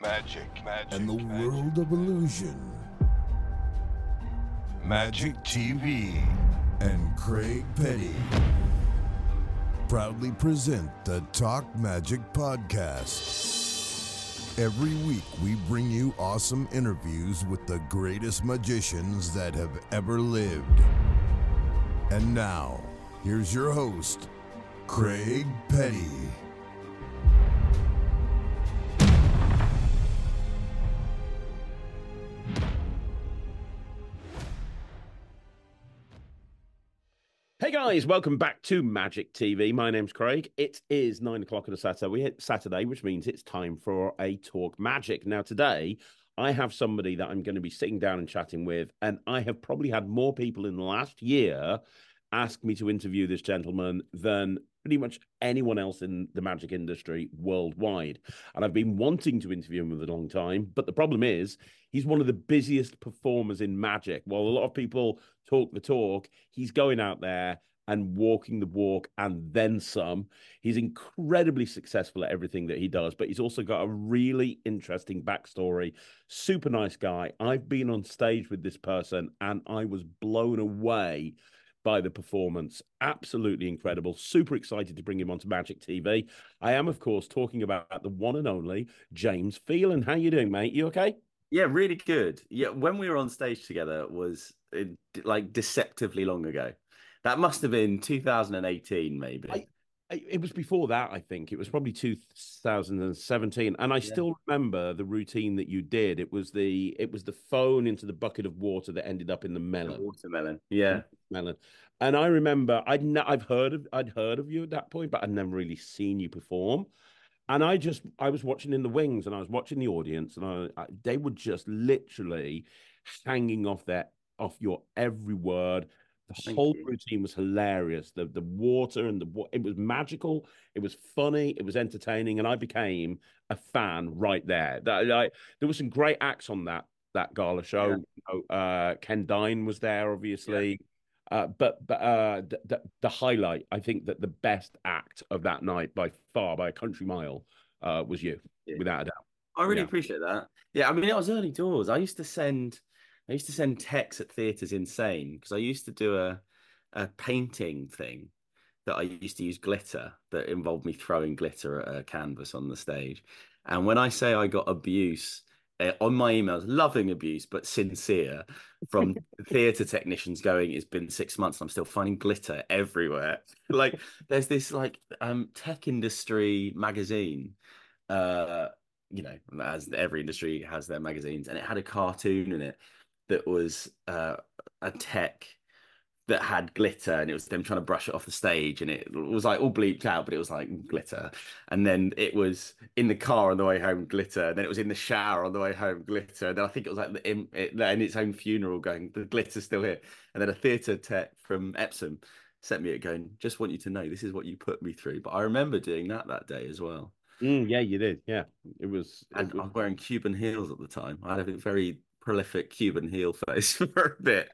and the world of illusion. Magic TV and Craig Petty proudly present the Talk Magic Podcast. Every week we bring you awesome interviews with the greatest magicians that have ever lived. And now, here's your host, Craig Petty. Hey guys, welcome back to Magic TV. My name's Craig. It is 9 o'clock on a Saturday. We hit Saturday, which means it's time for a Talk Magic. Now today, I have somebody that I'm going to be sitting down and chatting with, and I have probably had more people in the last year ask me to interview this gentleman than pretty much anyone else in the magic industry worldwide. And I've been wanting to interview him for a long time, but the problem is he's one of the busiest performers in magic. While a lot of people talk the talk, he's going out there and walking the walk and then some. He's incredibly successful at everything that he does, but he's also got a really interesting backstory. Super nice guy. I've been on stage with this person and I was blown away by the performance. Absolutely incredible. Super excited to bring him onto Magic TV. I am, of course, talking about the one and only James Phelan. How you doing, mate? You okay? Yeah, really good. Yeah, when we were on stage together was like deceptively long ago. That must have been 2018, maybe. It was before that, I think. It was probably 2017. And I Yeah. still remember the routine that you did. It was the phone into the bucket of water that ended up in the melon. Watermelon. Yeah. Melon. And I remember I'd heard of you at that point, but I'd never really seen you perform. And I was watching in the wings and I was watching the audience and they were just literally hanging off your every word. The Thank whole you. routine was hilarious. The water and it was magical. It was funny. It was entertaining, and I became a fan right there. There was some great acts on that gala show. Yeah. Ken Dine was there, obviously. The highlight, I think that the best act of that night by far, by a country mile, was you, Yeah. without a doubt. I really Yeah. appreciate that. Yeah, I mean, it was early doors. I used to send texts at Theatres Insane because I used to do a painting thing that I used to use glitter that involved me throwing glitter at a canvas on the stage. And when I say I got abuse on my emails, loving abuse, but sincere, from theatre technicians going, it's been 6 months and I'm still finding glitter everywhere. Like there's this tech industry magazine, uh, as every industry has their magazines, and it had a cartoon in it that was a tech that had glitter, and it was them trying to brush it off the stage, and it was like all bleeped out, but it was like glitter. And then it was in the car on the way home, glitter. And then it was in the shower on the way home, glitter. And then I think it was like in its own funeral, going, the glitter's still here. And then a theatre tech from Epsom sent me it going, just want you to know this is what you put me through. But I remember doing that day as well. Yeah, you did. Yeah, And I was wearing Cuban heels at the time. I had a very prolific Cuban heel face for a bit.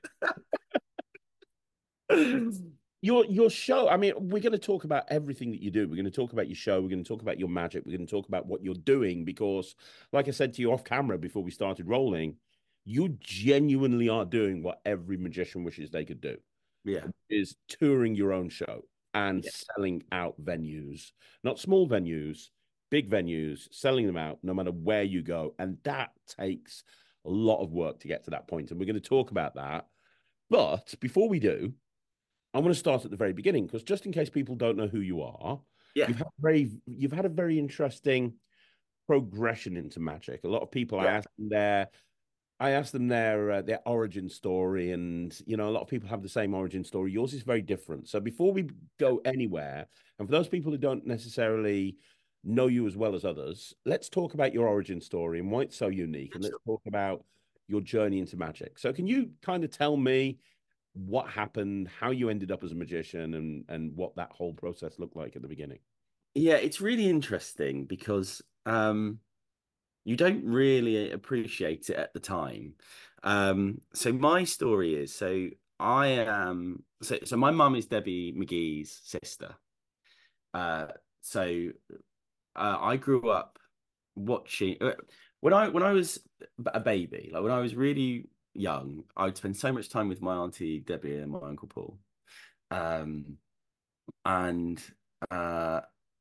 Your show. I mean, we're going to talk about everything that you do. We're going to talk about your show. We're going to talk about your magic. We're going to talk about what you're doing because, like I said to you off camera before we started rolling, you genuinely are doing what every magician wishes they could do. Yeah. Is touring your own show and Yeah. selling out venues, not small venues, big venues, selling them out no matter where you go. And that takes a lot of work to get to that point. And we're going to talk about that. But before we do, I want to start at the very beginning because just in case people don't know who you are, Yeah. you've had a very interesting progression into magic. A lot of people Yeah. I asked them their origin story, and a lot of people have the same origin story. Yours is very different. So before we go anywhere, and for those people who don't necessarily know you as well as others, let's talk about your origin story and why it's so unique, and let's talk about your journey into magic. So can you kind of tell me what happened, how you ended up as a magician, and what that whole process looked like at the beginning? Yeah, it's really interesting because you don't really appreciate it at the time. So my story is I am so my mum is Debbie McGee's sister. Uh, so I grew up watching when I was a baby, like when I was really young, I'd spend so much time with my auntie Debbie and my uncle Paul. Um, and uh,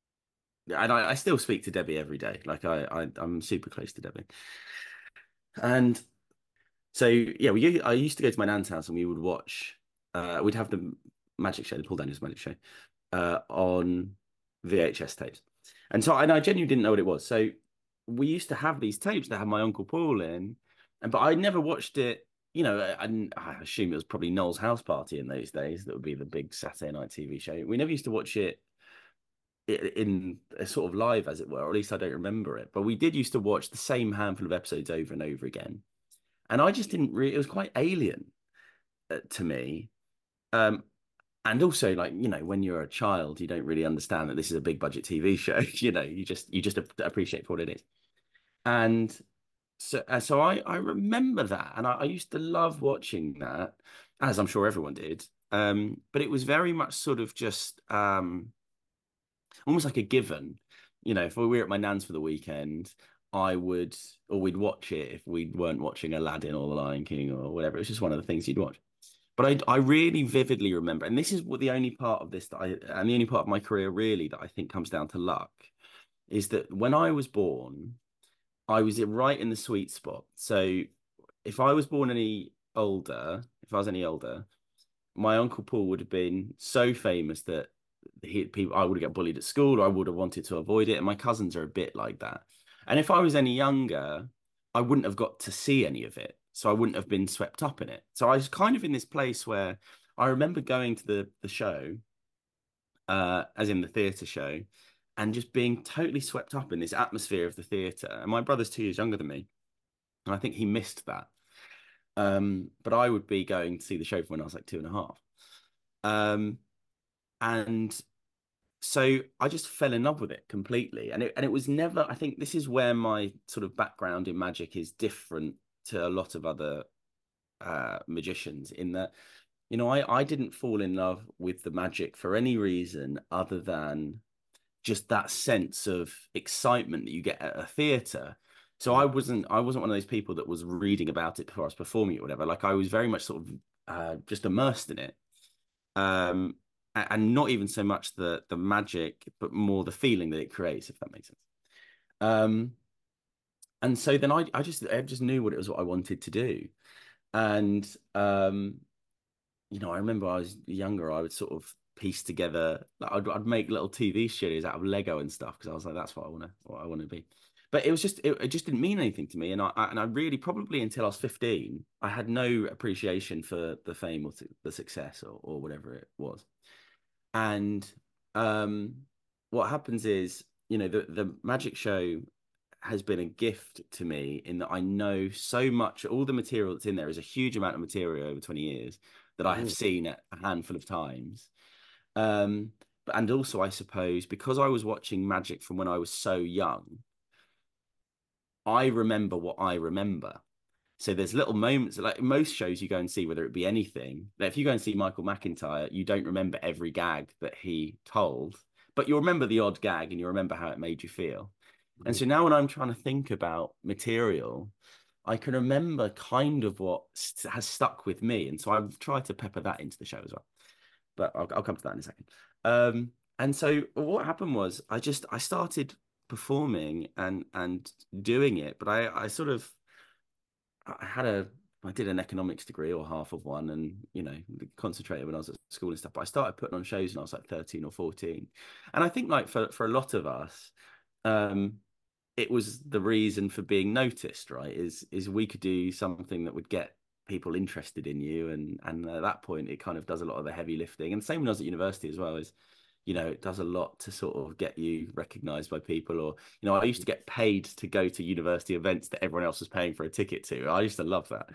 I still speak to Debbie every day. Like I'm super close to Debbie. And so yeah, I used to go to my nan's house and we would watch. We'd have the magic show, the Paul Daniels magic show, on VHS tapes. And so I genuinely didn't know what it was. So we used to have these tapes that had my Uncle Paul in, but I never watched it. You know, I assume it was probably Noel's House Party in those days. That would be the big Saturday night TV show. We never used to watch it in a sort of live, as it were, or at least I don't remember it. But we did used to watch the same handful of episodes over and over again. And I just didn't really, it was quite alien to me. Um, and also, like, you know, when you're a child, you don't really understand that this is a big budget TV show. You know, you just appreciate for what it is. And so I remember that, and I used to love watching that, as I'm sure everyone did. But it was very much sort of just almost like a given. You know, if we were at my nan's for the weekend, we'd watch it if we weren't watching Aladdin or The Lion King or whatever. It was just one of the things you'd watch. But I really vividly remember, and this is what the only part of this and the only part of my career really that I think comes down to luck, is that when I was born, I was right in the sweet spot. So if I was born if I was any older, my Uncle Paul would have been so famous that I would get bullied at school, or I would have wanted to avoid it. And my cousins are a bit like that. And if I was any younger, I wouldn't have got to see any of it. So I wouldn't have been swept up in it. So I was kind of in this place where I remember going to the show, as in the theatre show, and just being totally swept up in this atmosphere of the theatre. And my brother's 2 years younger than me, and I think he missed that. But I would be going to see the show from when I was like 2.5. And so I just fell in love with it completely. And it was never, I think this is where my sort of background in magic is different to a lot of other magicians, in that, you know, I didn't fall in love with the magic for any reason other than just that sense of excitement that you get at a theatre. So I wasn't one of those people that was reading about it before I was performing it or whatever. Like, I was very much sort of just immersed in it. And not even so much the magic, but more the feeling that it creates, if that makes sense. And so then I just knew what I wanted to do. And you know, I remember I was younger, I would sort of piece together, like I'd make little TV studios out of Lego and stuff, because I was like, that's what I want to be. But it was just it just didn't mean anything to me, and I really, probably until I was 15, I had no appreciation for the fame or the success or whatever it was. And what happens is, you know, the magic show has been a gift to me, in that I know so much. All the material that's in there is a huge amount of material over 20 years that I have seen a handful of times. And also, I suppose, because I was watching magic from when I was so young, I remember what I remember. So there's little moments, like most shows you go and see, whether it be anything. Like if you go and see Michael McIntyre, you don't remember every gag that he told, but you'll remember the odd gag and you remember how it made you feel. And so now when I'm trying to think about material, I can remember kind of what has stuck with me. And so I've tried to pepper that into the show as well. But I'll come to that in a second. And so what happened was I started performing and doing it, but I sort of I did an economics degree, or half of one, and, you know, concentrated when I was at school and stuff. But I started putting on shows when I was like 13 or 14. And I think, like, for a lot of us, it was the reason for being noticed, right? Is we could do something that would get people interested in you, and at that point it kind of does a lot of the heavy lifting. And same when I was at university as well, is, you know, it does a lot to sort of get you recognized by people. Or, you know, I used to get paid to go to university events that everyone else was paying for a ticket to. I used to love that.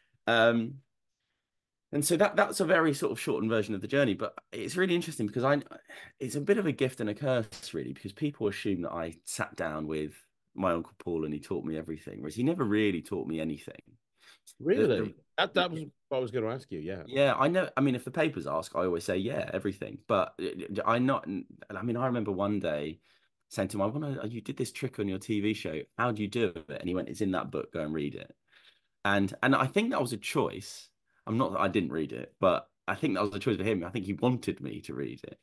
And so that's a very sort of shortened version of the journey, but it's really interesting because it's a bit of a gift and a curse, really, because people assume that I sat down with my Uncle Paul and he taught me everything, whereas he never really taught me anything. Really? That was what I was going to ask you. Yeah. Yeah, I know. I mean, if the papers ask, I always say, yeah, everything. But I remember one day saying to him, you did this trick on your TV show. How do you do it? And he went, it's in that book. Go and read it. And I think that was a choice. I didn't read it, but I think that was a choice for him. I think he wanted me to read it.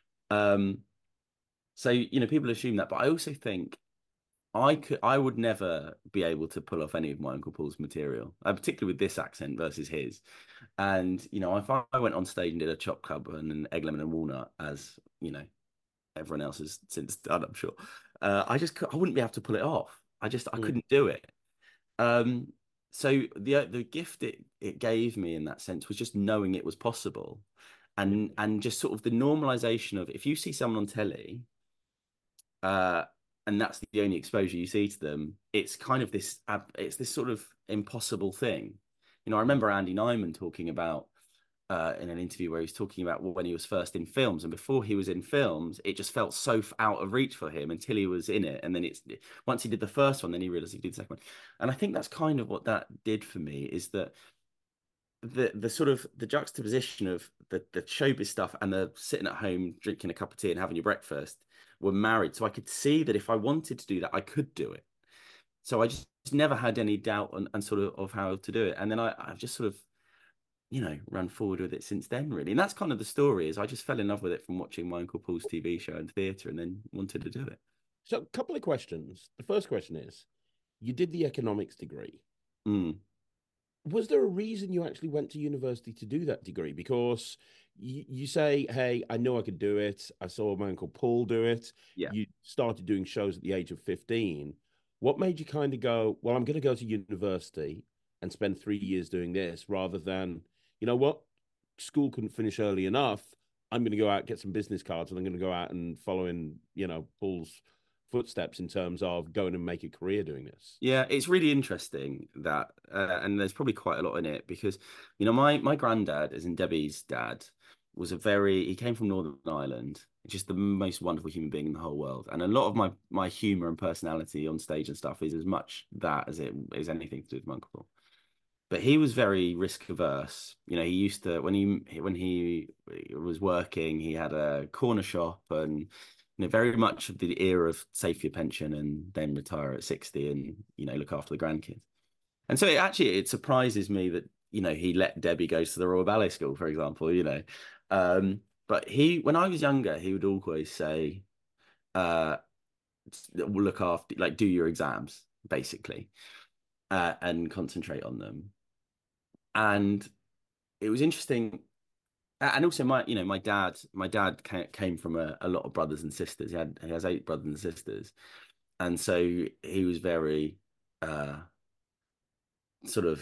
So, people assume that, but I also think I would never be able to pull off any of my Uncle Paul's material, particularly with this accent versus his. And, if I went on stage and did a chop club and an egg, lemon and walnut, as, everyone else has since done, I'm sure, I wouldn't be able to pull it off. I couldn't do it. So the gift it gave me in that sense was just knowing it was possible, and just sort of the normalization of, if you see someone on telly, and that's the only exposure you see to them, it's kind of this sort of impossible thing. I remember Andy Nyman talking about in an interview where he was talking about when he was first in films, and before he was in films, it just felt so out of reach for him until he was in it. And then once he did the first one, then he realized he did the second one. And I think that's kind of what that did for me, is that the sort of the juxtaposition of the showbiz stuff and the sitting at home drinking a cup of tea and having your breakfast were married. So I could see that if I wanted to do that, I could do it. So I just never had any doubt and sort of how to do it. And then I've just sort of, run forward with it since then, really. And that's kind of the story, is I just fell in love with it from watching my Uncle Paul's TV show and theatre, and then wanted to do it. So a couple of questions. The first question is, you did the economics degree. Was there a reason you actually went to university to do that degree? Because you say, hey, I know I could do it. I saw my Uncle Paul do it. Yeah. You started doing shows at the age of 15. What made you kind of go, well, I'm going to go to university and spend 3 years doing this, rather than, you know what, school couldn't finish early enough, I'm going to go out, get some business cards, and I'm going to go out and follow in, Paul's footsteps in terms of going and make a career doing this? Yeah, it's really interesting that, and there's probably quite a lot in it, because, my granddad, as in Debbie's dad, he came from Northern Ireland, just the most wonderful human being in the whole world. And a lot of my humor and personality on stage and stuff is as much that as it is anything to do with my uncle. But he was very risk averse. He used to, when he was working, he had a corner shop, and very much of the era of save your pension and then retire at 60 and look after the grandkids. And so it surprises me that he let Debbie go to the Royal Ballet School, for example. But when I was younger, he would always say, look after, like, do your exams, basically, and concentrate on them. And it was interesting. And also my dad came from a lot of brothers and sisters. He has 8 brothers and sisters. And so he was very sort of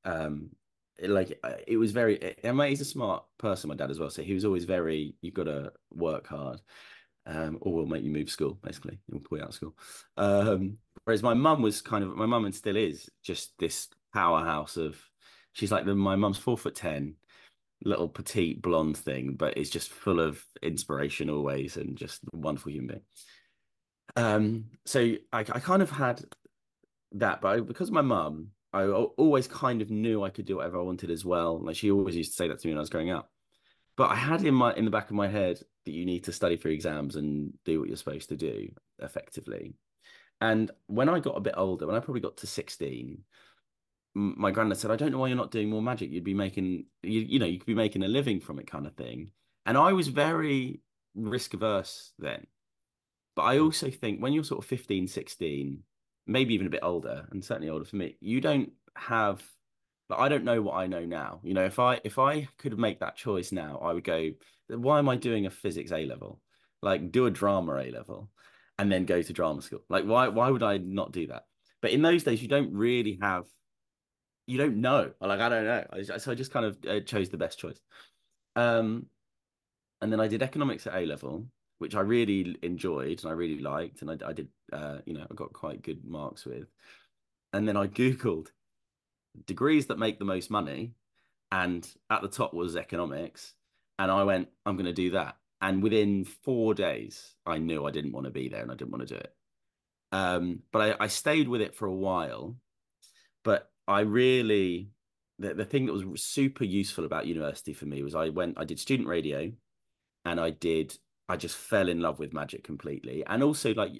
it was very, he's a smart person, my dad, as well. So he was always very, you've got to work hard, or we'll make you move school, basically. We'll pull you out of school. Whereas my mum and still is, just this powerhouse of, she's like my mum's 4'10", little petite blonde thing, but it's just full of inspiration always, and just a wonderful human being. So I kind of had that, but because of my mum, I always kind of knew I could do whatever I wanted as well. Like, she always used to say that to me when I was growing up. But I had in the back of my head that you need to study for exams and do what you're supposed to do effectively. And when I got a bit older, when I probably got to 16, my granddad said, I don't know why you're not doing more magic. You'd be making, you could be making a living from it, kind of thing. And I was very risk averse then. But I also think when you're sort of 15, 16, maybe even a bit older, and certainly older for me, you don't have, I don't know what I know now. If I could make that choice now, I would go, why am I doing a physics A level? Like, do a drama A level and then go to drama school. Like, why would I not do that? But in those days, you don't really have, you don't know. Like, I don't know. So I just kind of chose the best choice. And then I did economics at A level, which I really enjoyed and I really liked. And I did, I got quite good marks with. And then I Googled degrees that make the most money. And at the top was economics. And I went, I'm going to do that. And within 4 days, I knew I didn't want to be there and I didn't want to do it. But I stayed with it for a while. But I really, the thing that was super useful about university for me was I did student radio, and I did I just fell in love with magic completely. And also, like,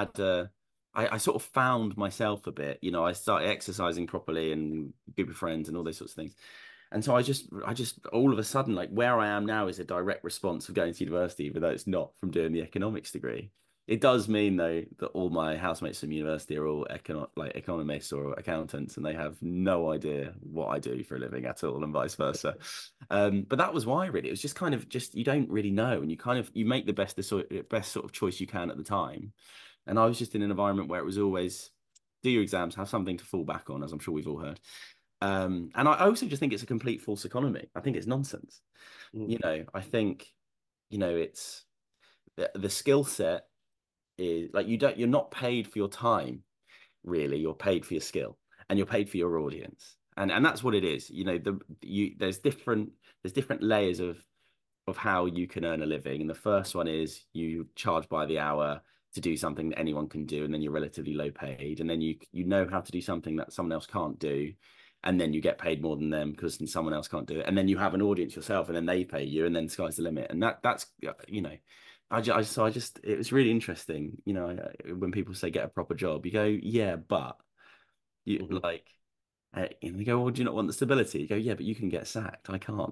I sort of found myself a bit. You know, I started exercising properly and group of friends and all those sorts of things. And so I just all of a sudden, like where I am now is a direct response of going to university, even though it's not from doing the economics degree. It does mean though that all my housemates from university are all economists or accountants, and they have no idea what I do for a living at all, and vice versa. But that was why really it was just kind of just you don't really know, and you kind of you make the best sort of choice you can at the time. And I was just in an environment where it was always do your exams, have something to fall back on, as I'm sure we've all heard. And I also just think it's a complete false economy. I think it's nonsense. Mm. You know, I think, you know, it's the skill set is like you're not paid for your time, really. You're paid for your skill and you're paid for your audience. And that's what it is. You know, there's different layers of how you can earn a living. And the first one is you charge by the hour to do something that anyone can do, and then you're relatively low paid. And then you know how to do something that someone else can't do, and then you get paid more than them because someone else can't do it. And then you have an audience yourself, and then they pay you, and then sky's the limit. And that's you know, so I just it was really interesting. You know, when people say get a proper job, you go, yeah, but you Mhm. like. And they go, well, do you not want the stability? You go, yeah, but you can get sacked. I can't.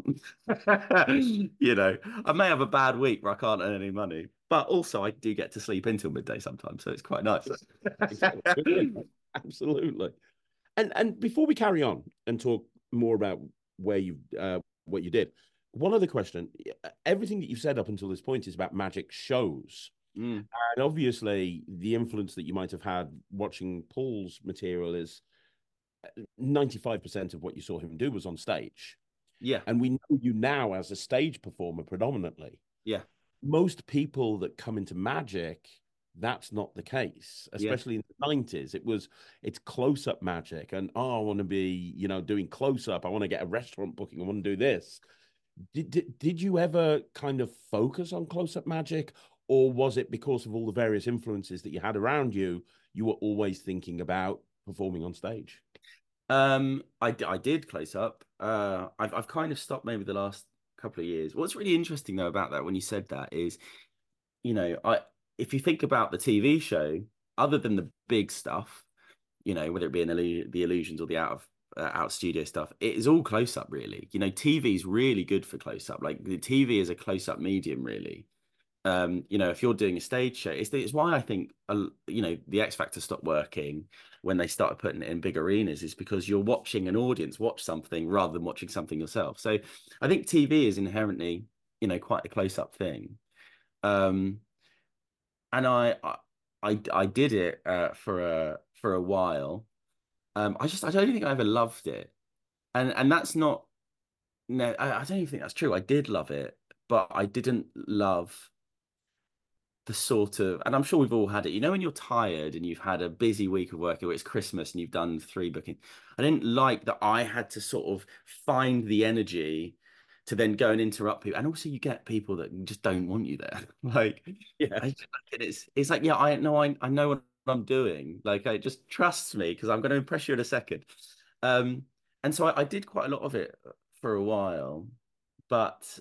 You know, I may have a bad week where I can't earn any money, but also I do get to sleep until midday sometimes, so it's quite nice. Exactly. Absolutely. And before we carry on and talk more about where you what you did, one other question. Everything that you've said up until this point is about magic shows. Mm, And obviously, the influence that you might have had watching Paul's material is 95% of what you saw him do was on stage. yeah, And we know you now as a stage performer predominantly. yeah, Most people that come into magic, that's not the case, yeah. especially in the 90s. It's close-up magic. And I want to be, doing close-up. I want to get a restaurant booking. I want to do this. Did you ever kind of focus on close-up magic, or was it because of all the various influences that you had around you, you were always thinking about performing on stage? I did close up. I've kind of stopped maybe the last couple of years. What's really interesting though about that when you said that is, you know, I if you think about the TV show, other than the big stuff, you know, whether it be the illusions or the out studio stuff, it is all close up really. You know, TV is really good for close up. Like the TV is a close up medium really. You know, if you're doing a stage show, it's why I think, you know, the X Factor stopped working when they started putting it in big arenas, is because you're watching an audience watch something rather than watching something yourself. So I think TV is inherently, you know, quite a close up thing. Um, and I did it for a while. I don't think I ever loved it, and that's not no, I don't even think that's true. I did love it, but I didn't love the sort of, and I'm sure we've all had it, you know, when you're tired and you've had a busy week of work, or it's Christmas and you've done 3 bookings. I didn't like that I had to sort of find the energy to then go and interrupt people. And also you get people that just don't want you there. Like, Yeah. it's like, yeah, I know what I'm doing. Like, I just trust me because I'm going to impress you in a second. And so I did quite a lot of it for a while, but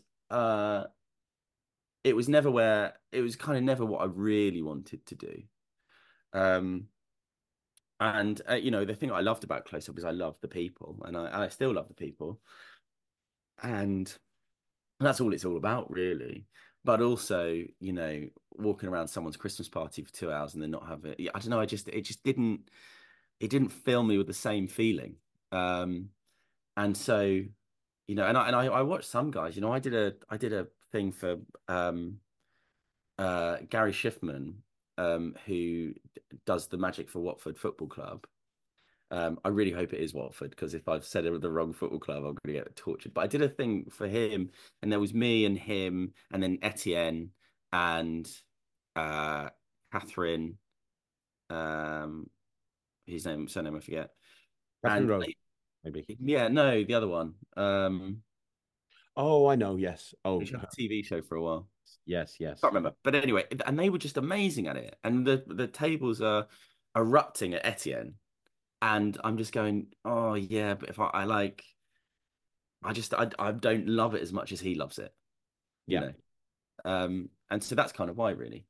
it was kind of never what I really wanted to do. Um, and you know, the thing I loved about Close Up is I loved the people, and I still love the people, and that's all it's all about, really. But also, you know, walking around someone's Christmas party for 2 hours and then not have it. I don't know. It just didn't fill me with the same feeling. Um, and so, you know, I watched some guys. You know, I did a thing for Gary Schiffman, who does the magic for Watford Football Club. I really hope it is Watford, because if I've said it with the wrong football club, I'm going to get tortured. But I did a thing for him, and there was me and him, and then Etienne and uh, Catherine, um, his surname I forget, Catherine and Rose, maybe. yeah, no, the other one. Oh, I know. Yes. Oh, She had a TV show for a while. yes, yes. Can't remember, but anyway, and they were just amazing at it, and the tables are erupting at Etienne. And I'm just going, oh yeah, but if I like, I don't love it as much as he loves it, you Yeah. know. And so that's kind of why, really.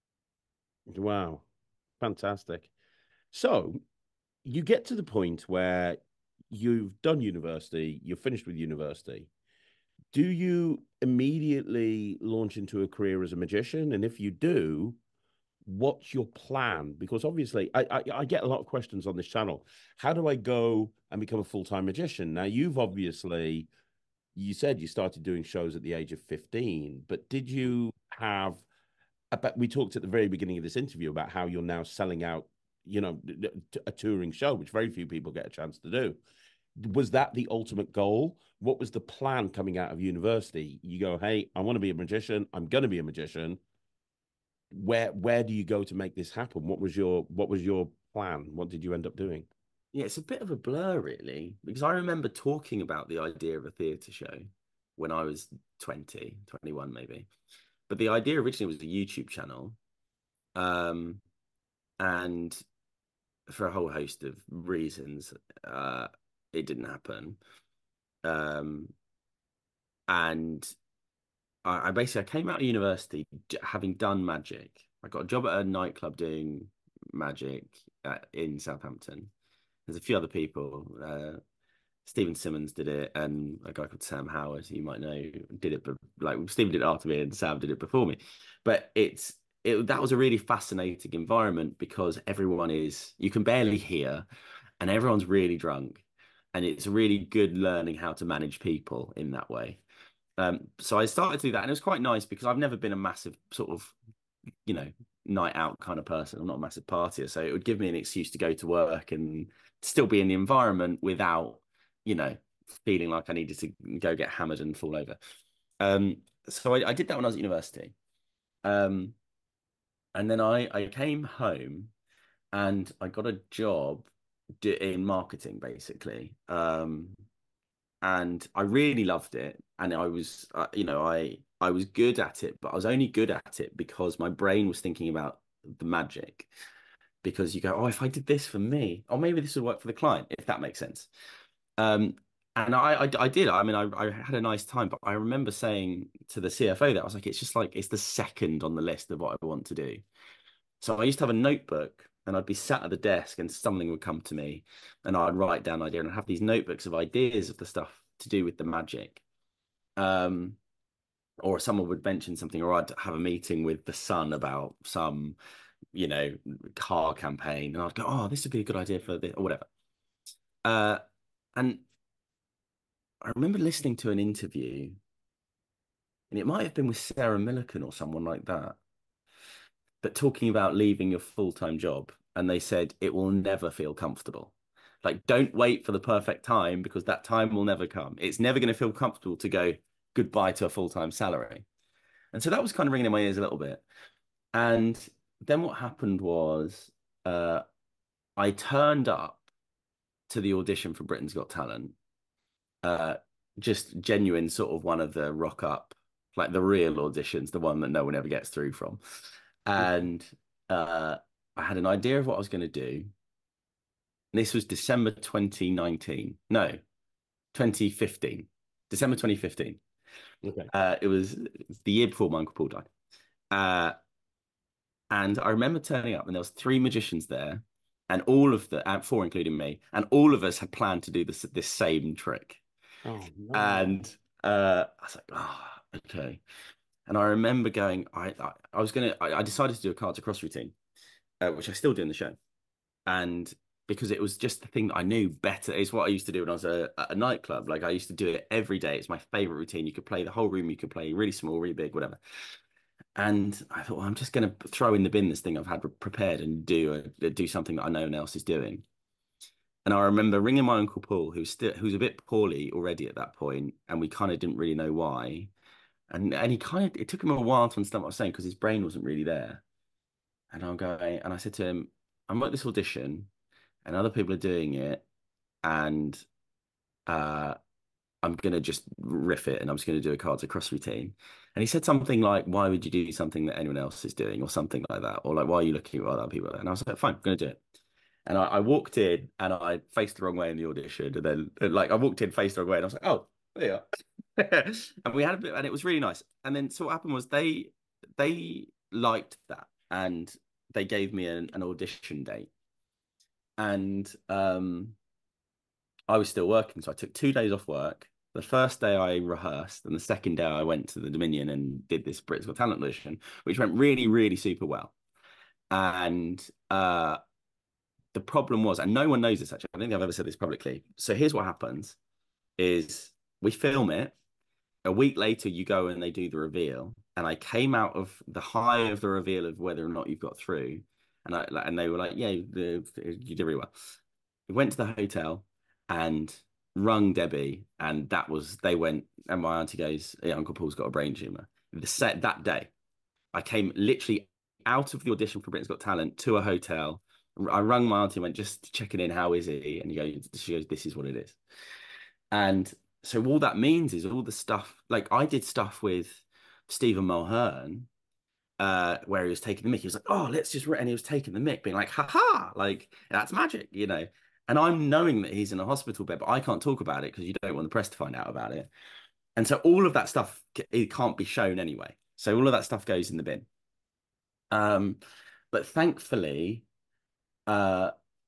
Wow, fantastic. So you get to the point where you've done university, you're finished with university. Do you immediately launch into a career as a magician? And if you do, what's your plan? Because obviously, I get a lot of questions on this channel. How do I go and become a full-time magician? Now, you've obviously, you said you started doing shows at the age of 15, but did you have, but we talked at the very beginning of this interview about how you're now selling out, a touring show, which very few people get a chance to do. Was that the ultimate goal? What was the plan coming out of university? You go, hey, I want to be a magician. I'm going to be a magician. Where do you go to make this happen? What was your plan? What did you end up doing? Yeah, it's a bit of a blur, really, because I remember talking about the idea of a theatre show when I was 20, 21, maybe. But the idea originally was a YouTube channel. Um, and for a whole host of reasons, it didn't happen. Um, and I basically I came out of university having done magic. I got a job at a nightclub doing magic in Southampton. There's a few other people. Stephen Simmons did it, and a guy called Sam Howard, who you might know, did it. But like Stephen did it after me, and Sam did it before me. But that was a really fascinating environment because everyone is you can barely hear, and everyone's really drunk, and it's really good learning how to manage people in that way. So I started to do that, and it was quite nice because I've never been a massive sort of, you know, night out kind of person. I'm not a massive partier, so it would give me an excuse to go to work and still be in the environment without, you know, feeling like I needed to go get hammered and fall over. So I did that when I was at university. Um, and then I came home and I got a job in marketing, basically. And I really loved it. And I was, I was good at it, but I was only good at it because my brain was thinking about the magic. Because you go, oh, if I did this for me, or maybe this would work for the client, if that makes sense. Um, and I did. I mean, I had a nice time, but I remember saying to the CFO that I was like, it's just like it's the second on the list of what I want to do. So I used to have a notebook and I'd be sat at the desk and something would come to me and I'd write down an idea and I'd have these notebooks of ideas of the stuff to do with the magic. Um, or someone would mention something, or I'd have a meeting with the Sun about some, car campaign, and I'd go, "Oh, this would be a good idea for this," or whatever. And I remember listening to an interview, and it might have been with Sarah Millican or someone like that, but talking about leaving your full-time job, and they said it will never feel comfortable. Like, don't wait for the perfect time because that time will never come. It's never going to feel comfortable to go goodbye to a full-time salary. And so that was kind of ringing in my ears a little bit. And then what happened was I turned up to the audition for Britain's Got Talent, just genuine sort of one of the rock up, like the real auditions, the one that no one ever gets through from. And I had an idea of what I was going to do. This was December 2019. No, 2015. December 2015. Okay. It was the year before my Uncle Paul died. And I remember turning up and there was three magicians there and all of the, four including me, and all of us had planned to do this same trick. Oh, no. And I was like, oh, okay. And I remember going, I decided to do a cards across routine, which I still do in the show. And because it was just the thing that I knew better. It's what I used to do when I was at a nightclub. Like I used to do it every day. It's my favorite routine. You could play the whole room. You could play really small, really big, whatever. And I thought, well, I'm just going to throw in the bin this thing I've had prepared and do something that I know no one else is doing. And I remember ringing my Uncle Paul, who's a bit poorly already at that point, and we kind of didn't really know why. And it took him a while to understand what I was saying because his brain wasn't really there. And I said to him, I'm at this audition, and other people are doing it, and I'm gonna just riff it, and I'm just gonna do a cards across routine. And he said something like, "Why would you do something that anyone else is doing?" or something like that, or like, "Why are you looking at what other people are?" And I was like, "Fine, I'm gonna do it." And I walked in and I faced the wrong way in the audition, and then like I walked in, faced the wrong way, and I was like, "Oh, There you are. And we had a bit, and it was really nice. And then so what happened was they liked that, and they gave me an audition date. And I was still working, so I took 2 days off work. The first day I rehearsed, and the second day I went to the Dominion and did this Britain's Got Talent audition, which went really, really super well. And the problem was, and no one knows this actually, I don't think I've ever said this publicly. So here's what happens: is we film it. A week later, you go and they do the reveal. And I came out of the high of the reveal of whether or not you've got through, and they were like, "Yeah, you did really well." We went to the hotel and rung Debbie, and they went, and my auntie goes, "Yeah, Uncle Paul's got a brain tumor." The set that day, I came literally out of the audition for Britain's Got Talent to a hotel. I rung my auntie and went, just checking in, how is he? And she goes, "This is what it is." And so all that means is all the stuff, like I did stuff with Stephen Mulhern, where he was taking the mic. He was like, "Oh, let's just," and he was taking the mic, being like, "Ha ha, like that's magic," you know. And I'm knowing that he's in a hospital bed, but I can't talk about it because you don't want the press to find out about it. And so all of that stuff, it can't be shown anyway. So all of that stuff goes in the bin. But thankfully, the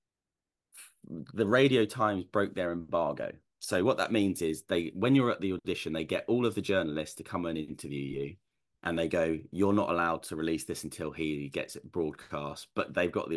Radio Times broke their embargo. So what that means is when you're at the audition, they get all of the journalists to come and interview you, and they go, "You're not allowed to release this until he gets it broadcast." But they've got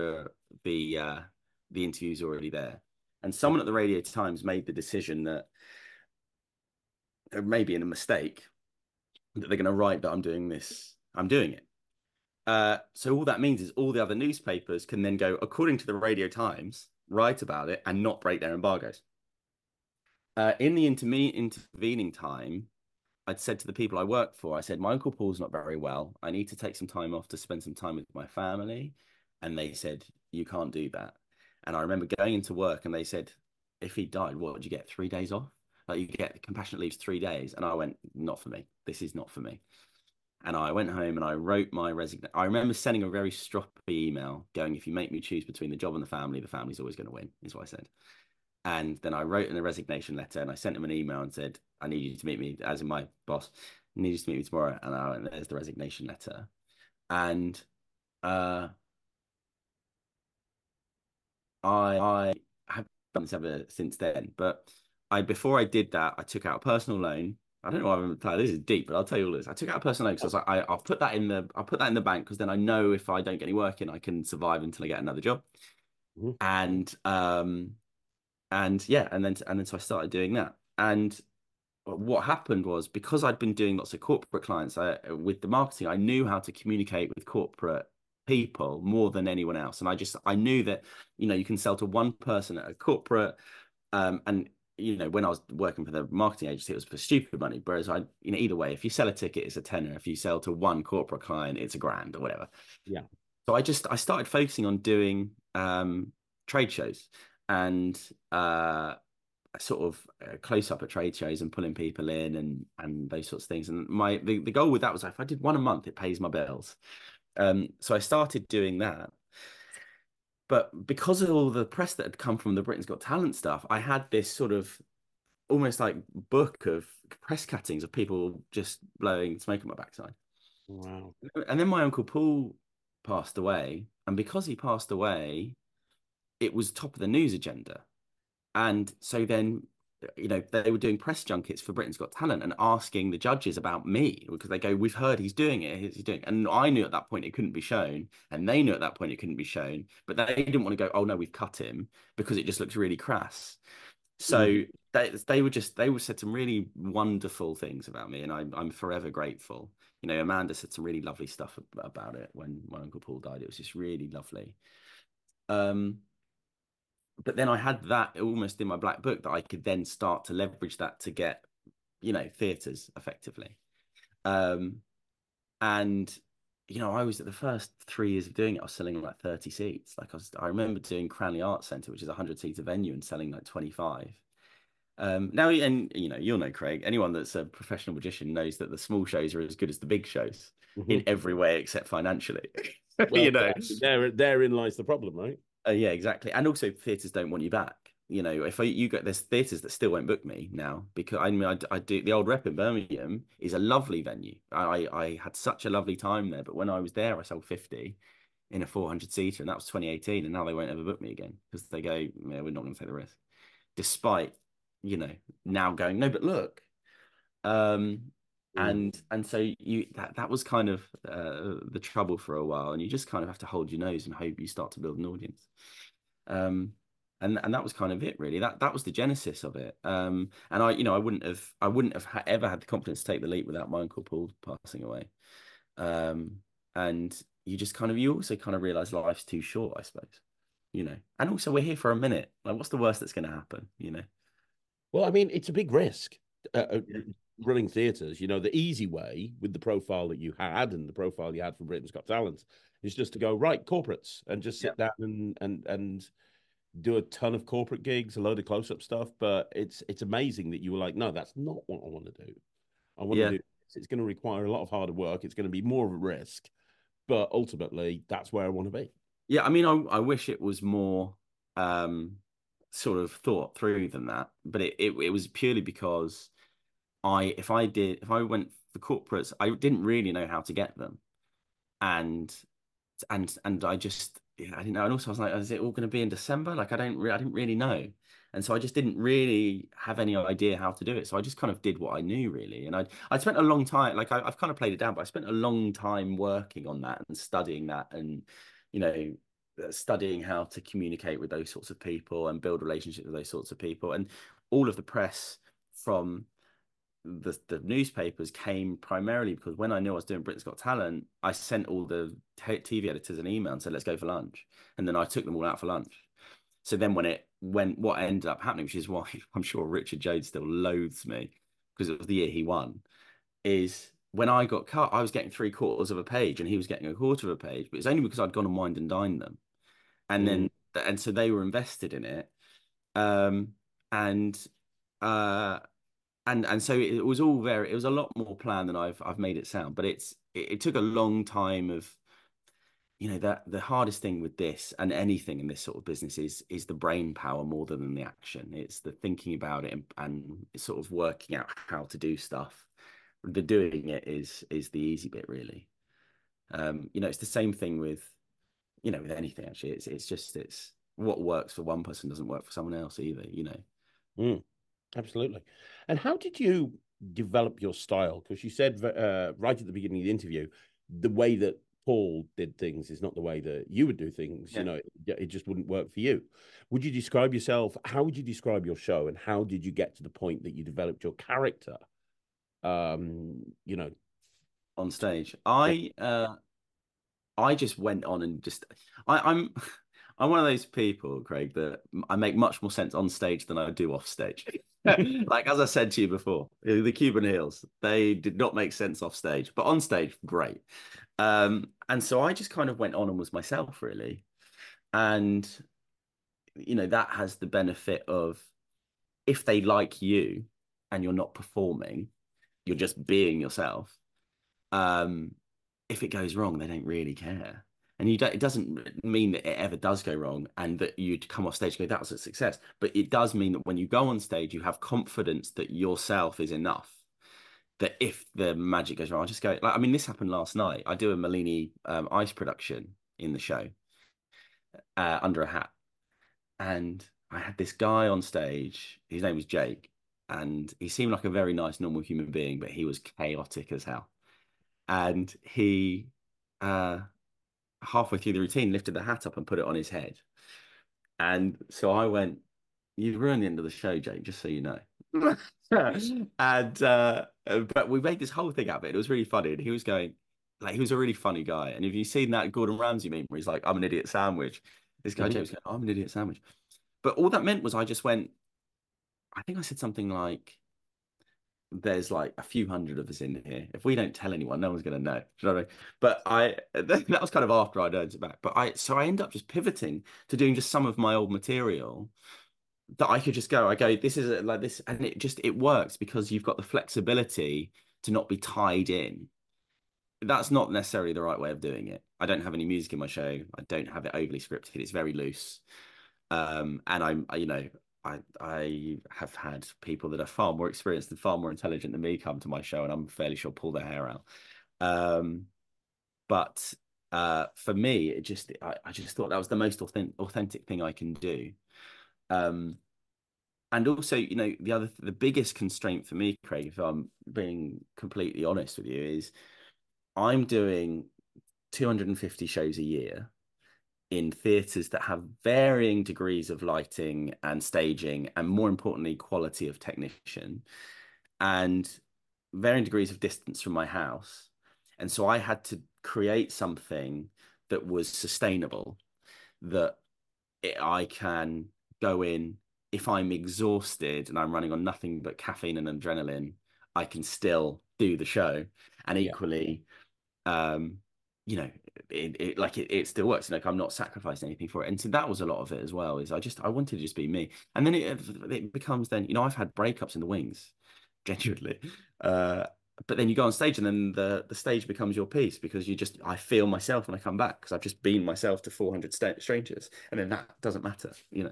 the interviews already there. And someone at the Radio Times made the decision that there may be a mistake, that they're going to write that I'm doing this. I'm doing it. So all that means is all the other newspapers can then go, according to the Radio Times, write about it and not break their embargoes. In the intervening time, I'd said to the people I work for, I said, "My Uncle Paul's not very well. I need to take some time off to spend some time with my family." And they said, "You can't do that." And I remember going into work and they said, "If he died, what would you get? 3 days off? Like you get compassionate leaves 3 days." And I went, "Not for me. This is not for me." And I went home and I wrote my resignation. I remember sending a very stroppy email going, "If you make me choose between the job and the family's always going to win," is what I said. And then I wrote in a resignation letter and I sent him an email and said, "I need you to meet me," as in my boss, "I need you to meet me tomorrow." And there's the resignation letter. And I have done this ever since then. But before I did that, I took out a personal loan. I don't know why I'm playing. This is deep, but I'll tell you all this. I took out a personal loan because I was like, I'll put that in the bank because then I know if I don't get any work in, I can survive until I get another job. Mm-hmm. And yeah, and then so I started doing that. And what happened was, because I'd been doing lots of corporate clients with the marketing, I knew how to communicate with corporate people more than anyone else. And I knew that, you can sell to one person at a corporate, and when I was working for the marketing agency, it was for stupid money. Whereas either way, if you sell a ticket, it's a tenner. If you sell to one corporate client, it's $1,000 or whatever. Yeah. So I started focusing on doing trade shows and sort of close up at trade shows and pulling people in and those sorts of things. And the goal with that was, if I did one a month, it pays my bills. So I started doing that. But because of all the press that had come from the Britain's Got Talent stuff, I had this sort of almost like book of press cuttings of people just blowing smoke on my backside. Wow. And then my Uncle Paul passed away. And because he passed away, it was top of the news agenda. And so then, they were doing press junkets for Britain's Got Talent and asking the judges about me, because they go, "We've heard he's doing it. He's doing it." And I knew at that point it couldn't be shown. And they knew at that point it couldn't be shown. But they didn't want to go, "Oh, no, we've cut him," because it just looks really crass. So they said some really wonderful things about me. And I'm forever grateful. Amanda said some really lovely stuff about it when my Uncle Paul died. It was just really lovely. But then I had that almost in my black book that I could then start to leverage that to get, theatres effectively. And, I was at the first 3 years of doing it, I was selling like 30 seats. Like I remember doing Cranley Arts Centre, which is a 100-seater venue, and selling like 25. Now, and you'll know, Craig, anyone that's a professional magician knows that the small shows are as good as the big shows in every way except financially. Well, therein lies the problem, right? Yeah, exactly. And also, theatres don't want you back. you know, if you get, there's theatres that still won't book me now, because I mean, I do, the Old Rep in Birmingham is a lovely venue. I had such a lovely time there, but when I was there, I sold 50 in a 400 seater, and that was 2018, and now they won't ever book me again because they go, yeah, we're not going to take the risk, despite, you know, now going, no, but look. And so that was kind of the trouble for a while, and you just kind of have to hold your nose and hope you start to build an audience. And that was kind of it, really. That was the genesis of it. And I, you know, I wouldn't have ever had the confidence to take the leap without my uncle Paul passing away. And you also kind of realize life's too short, I suppose, you know. And also, we're here for a minute. Like, what's the worst that's going to happen, you know? Well, I mean, it's a big risk. Yeah. Running theatres, you know, the easy way with the profile that you had and the profile you had for Britain's Got Talent is just to go right corporates and just sit down and do a ton of corporate gigs, a load of close-up stuff. But it's amazing that you were like, no, that's not what I want to do. I want to Yeah. do this. It's going to require a lot of harder work. It's going to be more of a risk, but ultimately, that's where I want to be. Yeah, I mean, I wish it was more sort of thought through than that, but it was purely because if I went for corporates, I didn't really know how to get them, and I just, yeah, I didn't know. And also I was like, is it all going to be in December? Like, I didn't really know, and so I just didn't really have any idea how to do it. So I just kind of did what I knew, really. And I spent a long time, like, I've kind of played it down, but I spent a long time working on that and studying that, and, you know, studying how to communicate with those sorts of people and build relationships with those sorts of people. And all of the press from the newspapers came primarily because when I knew I was doing Britain's Got Talent, I sent all the TV editors an email and said, let's go for lunch. And then I took them all out for lunch. So then when what ended up happening, which is why I'm sure Richard Jones still loathes me because it was the year he won, is when I got cut, I was getting 3/4 of a page and he was getting 1/4 of a page, but it's only because I'd gone and wined and dined them. And then, and so they were invested in it. Um, and, uh, and so it was it was a lot more planned than I've made it sound, but it took a long time of, you know, that the hardest thing with this and anything in this sort of business is the brain power more than the action. It's the thinking about it and sort of working out how to do stuff. The doing it is the easy bit, really. You know, it's the same thing with, you know, with anything actually. It's what works for one person doesn't work for someone else either, you know. Absolutely. And how did you develop your style? Because you said right at the beginning of the interview, the way that Paul did things is not the way that you would do things. Yeah. You know, it just wouldn't work for you. Would you describe yourself? How would you describe your show? And how did you get to the point that you developed your character? You know, On stage. yeah. I just went on and just I'm I'm one of those people, Craig, that I make much more sense on stage than I do off stage. Like, as I said to you before, the Cuban Heels, they did not make sense off stage, but on stage, great. And so I just kind of went on and was myself, really. And, you know, that has the benefit of, if they like you and you're not performing, you're just being yourself. Um, if it goes wrong, they don't really care. And it doesn't mean that it ever does go wrong and that you'd come off stage and go, that was a success. But it does mean that when you go on stage, you have confidence that yourself is enough. That if the magic goes wrong, I'll just go. Like, I mean, this happened last night. I do a Malini ice production in the show, Under a Hat. And I had this guy on stage. His name was Jake. And he seemed like a very nice, normal human being, but he was chaotic as hell. And he, halfway through the routine, lifted the hat up and put it on his head. And so I went, "You ruined the end of the show, Jake, just so you know." And but we made this whole thing out of it. It was really funny. And he was going, like, he was a really funny guy. And if you've seen that Gordon Ramsay meme where he's like, "I'm an idiot sandwich," this guy James going, "I'm an idiot sandwich." But all that meant was I just went, I think I said something like, there's like a few hundred of us in here. If we don't tell anyone, no one's going to know. Do you know what I mean? But that was kind of after I'd earned it back. But so I end up just pivoting to doing just some of my old material that I could just go. I go, this is like this, and it works because you've got the flexibility to not be tied in. That's not necessarily the right way of doing it. I don't have any music in my show. I don't have it overly scripted. It's very loose. And you know, I have had people that are far more experienced and far more intelligent than me come to my show, and I'm fairly sure pull their hair out. But for me, I just thought that was the most authentic thing I can do. And also, the biggest constraint for me, Craig, if I'm being completely honest with you, is I'm doing 250 shows a year in theatres that have varying degrees of lighting and staging, and more importantly, quality of technician, and varying degrees of distance from my house. And so I had to create something that was sustainable, that I can go in if I'm exhausted and I'm running on nothing but caffeine and adrenaline, I can still do the show. And equally, it still works. Like I'm not sacrificing anything for it. And so that was a lot of it as well, is I wanted to just be me. And then it becomes then, I've had breakups in the wings, genuinely. But then you go on stage and then the stage becomes your piece, because I feel myself when I come back, because I've just been myself to 400 strangers. And then that doesn't matter.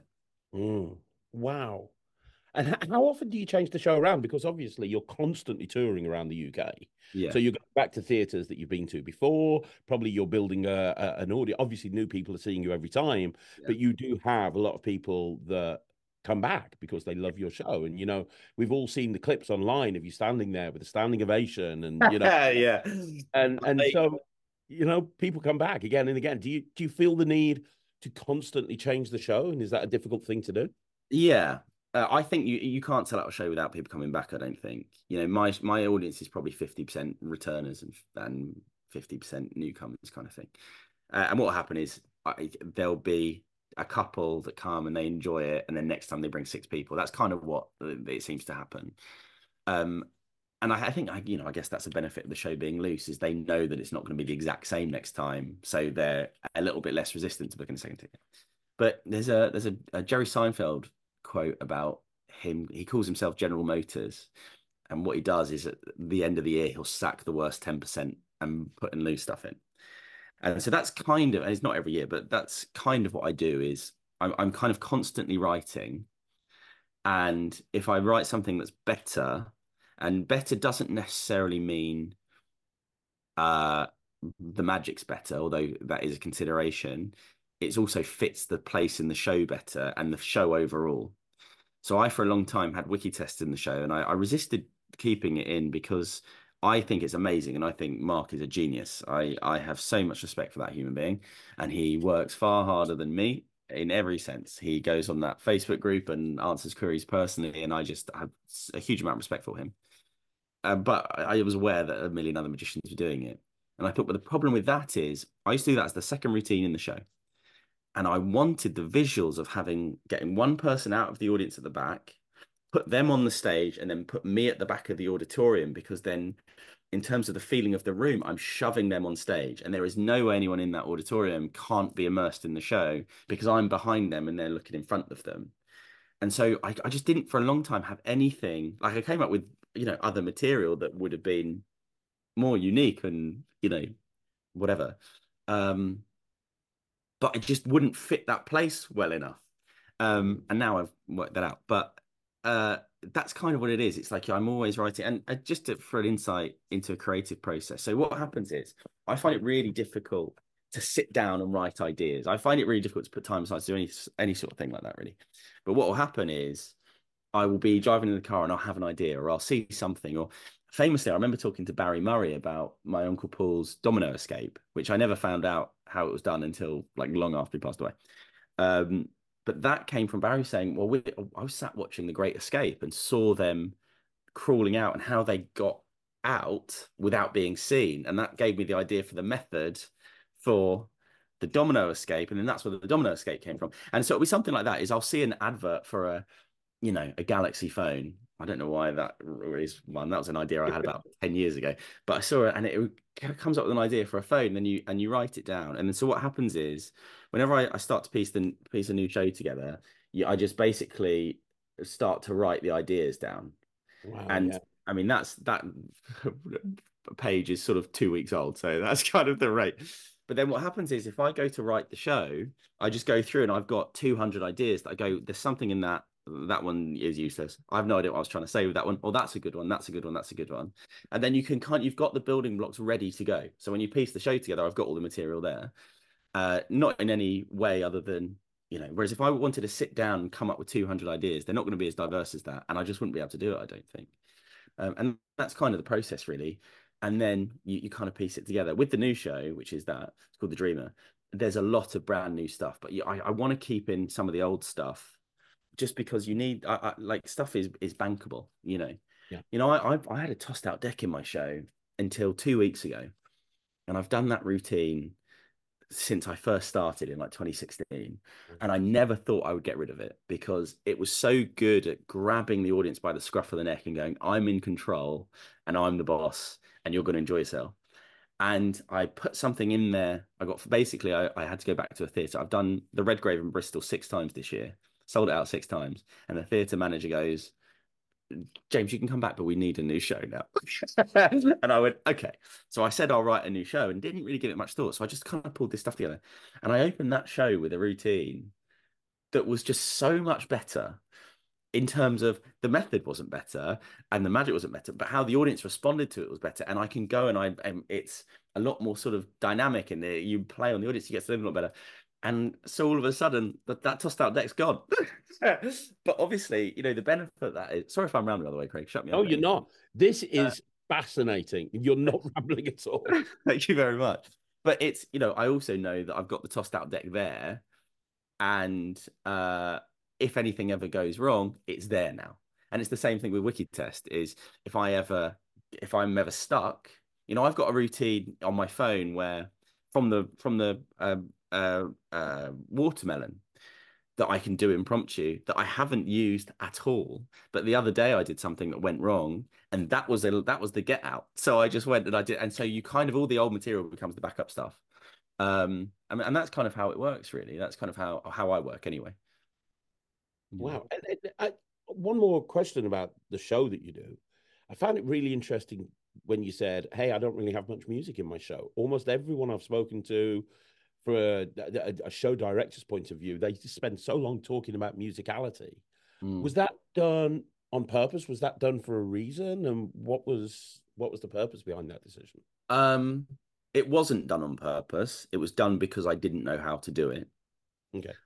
Wow. And how often do you change the show around? Because obviously you're constantly touring around the UK. Yeah. So you're going back to theatres that you've been to before. Probably you're building an audience. Obviously, new people are seeing you every time, but you do have a lot of people that come back because they love your show. And, we've all seen the clips online of you standing there with a standing ovation and, yeah. And so, people come back again and again. Do you feel the need to constantly change the show? And is that a difficult thing to do? Yeah. I think you can't sell out a show without people coming back. I don't think. My audience is probably 50% returners and 50% newcomers, kind of thing. And what will happen is there'll be a couple that come and they enjoy it, and then next time they bring 6 people. That's kind of what it seems to happen. And I think I guess that's a benefit of the show being loose, is they know that it's not going to be the exact same next time, so they're a little bit less resistant to booking a second ticket. But there's a Jerry Seinfeld quote about him. He calls himself General Motors, and what he does is at the end of the year he'll sack the worst 10% and put in new stuff in. And so that's kind of, and it's not every year, but that's kind of what I do. Is I'm kind of constantly writing, and if I write something that's better, and better doesn't necessarily mean the magic's better, although that is a consideration. It also fits the place in the show better and the show overall. So I, for a long time, had wiki tests in the show, and I resisted keeping it in because I think it's amazing, and I think Mark is a genius. I have so much respect for that human being, and he works far harder than me in every sense. He goes on that Facebook group and answers queries personally, and I just have a huge amount of respect for him. But I was aware that a million other magicians were doing it. And I thought, well, the problem with that is I used to do that as the second routine in the show. And I wanted the visuals of getting one person out of the audience at the back, put them on the stage, and then put me at the back of the auditorium, because then in terms of the feeling of the room, I'm shoving them on stage. And there is no way anyone in that auditorium can't be immersed in the show, because I'm behind them and they're looking in front of them. And so I just didn't for a long time have anything. Like I came up with, other material that would have been more unique and, whatever. But it just wouldn't fit that place well enough. And now I've worked that out. But that's kind of what it is. It's like I'm always writing. And just for an insight into a creative process. So what happens is I find it really difficult to sit down and write ideas. I find it really difficult to put time aside to do any sort of thing like that, really. But what will happen is I will be driving in the car and I'll have an idea, or I'll see something. Or famously, I remember talking to Barry Murray about my Uncle Paul's domino escape, which I never found out how it was done until like long after he passed away. But that came from Barry saying, well, I was sat watching The Great Escape and saw them crawling out and how they got out without being seen. And that gave me the idea for the method for the domino escape. And then that's where the domino escape came from. And so it'll be something like that, is I'll see an advert for a Galaxy phone. I don't know why that is one. That was an idea I had about 10 years ago, but I saw it and it comes up with an idea for a phone, and you write it down. And then so what happens is whenever I start to piece a new show together, I just basically start to write the ideas down. Wow, and yeah. I mean, that page is sort of 2 weeks old. So that's kind of the rate. But then what happens is if I go to write the show, I just go through and I've got 200 ideas that I go, there's something in that that one is useless. I have no idea what I was trying to say with that one. Oh, that's a good one. That's a good one. That's a good one. And then you've got the building blocks ready to go. So when you piece the show together, I've got all the material there. Not in any way other than, whereas if I wanted to sit down and come up with 200 ideas, they're not going to be as diverse as that. And I just wouldn't be able to do it, I don't think. And that's kind of the process, really. And then you kind of piece it together with the new show, which is it's called The Dreamer. There's a lot of brand new stuff, but I want to keep in some of the old stuff just because you need, like, stuff is bankable, Yeah. I had a tossed out deck in my show until 2 weeks ago, and I've done that routine since I first started in like 2016, and I never thought I would get rid of it because it was so good at grabbing the audience by the scruff of the neck and going, I'm in control and I'm the boss and you're going to enjoy yourself. And I put something in there. I had to go back to a theatre. I've done the Redgrave in Bristol 6 times this year, sold it out 6 times, and the theatre manager goes, James, you can come back, but we need a new show now. And I went, okay. So I said, I'll write a new show and didn't really give it much thought. So I just kind of pulled this stuff together. And I opened that show with a routine that was just so much better in terms of the method wasn't better and the magic wasn't better, but how the audience responded to it was better. And I can go and it's a lot more sort of dynamic, and you play on the audience, you get to live a lot better. And so all of a sudden, that tossed out deck's gone. But obviously, the benefit of that is, sorry if I'm rambling, by the way, Craig, shut me up. Oh, you're not. This is fascinating. You're not rambling at all. Thank you very much. But it's, I also know that I've got the tossed out deck there. And if anything ever goes wrong, it's there now. And it's the same thing with Wiki Test is if I'm ever stuck, I've got a routine on my phone where from the watermelon that I can do impromptu that I haven't used at all. But the other day I did something that went wrong, and that was the get out. So I just went and I did, and so you kind of all the old material becomes the backup stuff. And that's kind of how it works, really. That's kind of how I work, anyway. Wow. One more question about the show that you do. I found it really interesting when you said, hey, I don't really have much music in my show. Almost everyone I've spoken to, for a show director's point of view, they just spend so long talking about musicality. Was that done on purpose? Was that done for a reason? And what was the purpose behind that decision? It wasn't done on purpose. It was done because I didn't know how to do it. Okay.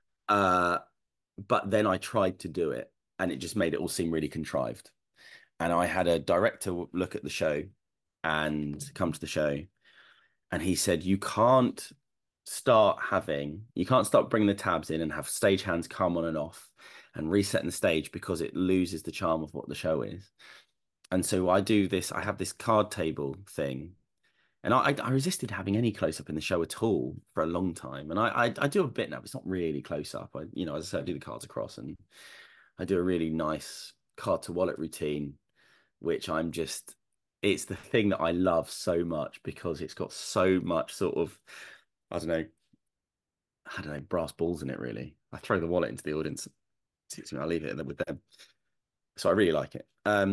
But then I tried to do it, and it just made it all seem really contrived. And I had a director look at the show and come to the show, and he said, you can't start bringing the tabs in and have stagehands come on and off and resetting the stage, because it loses the charm of what the show is. And so I have this card table thing, and I resisted having any close up in the show at all for a long time. And I do a bit now, but it's not really close up. As I said, I do the cards across, and I do a really nice card to wallet routine, which it's the thing that I love so much because it's got so much sort of, I don't know, brass balls in it, really. I throw the wallet into the audience. I leave it with them. So I really like it.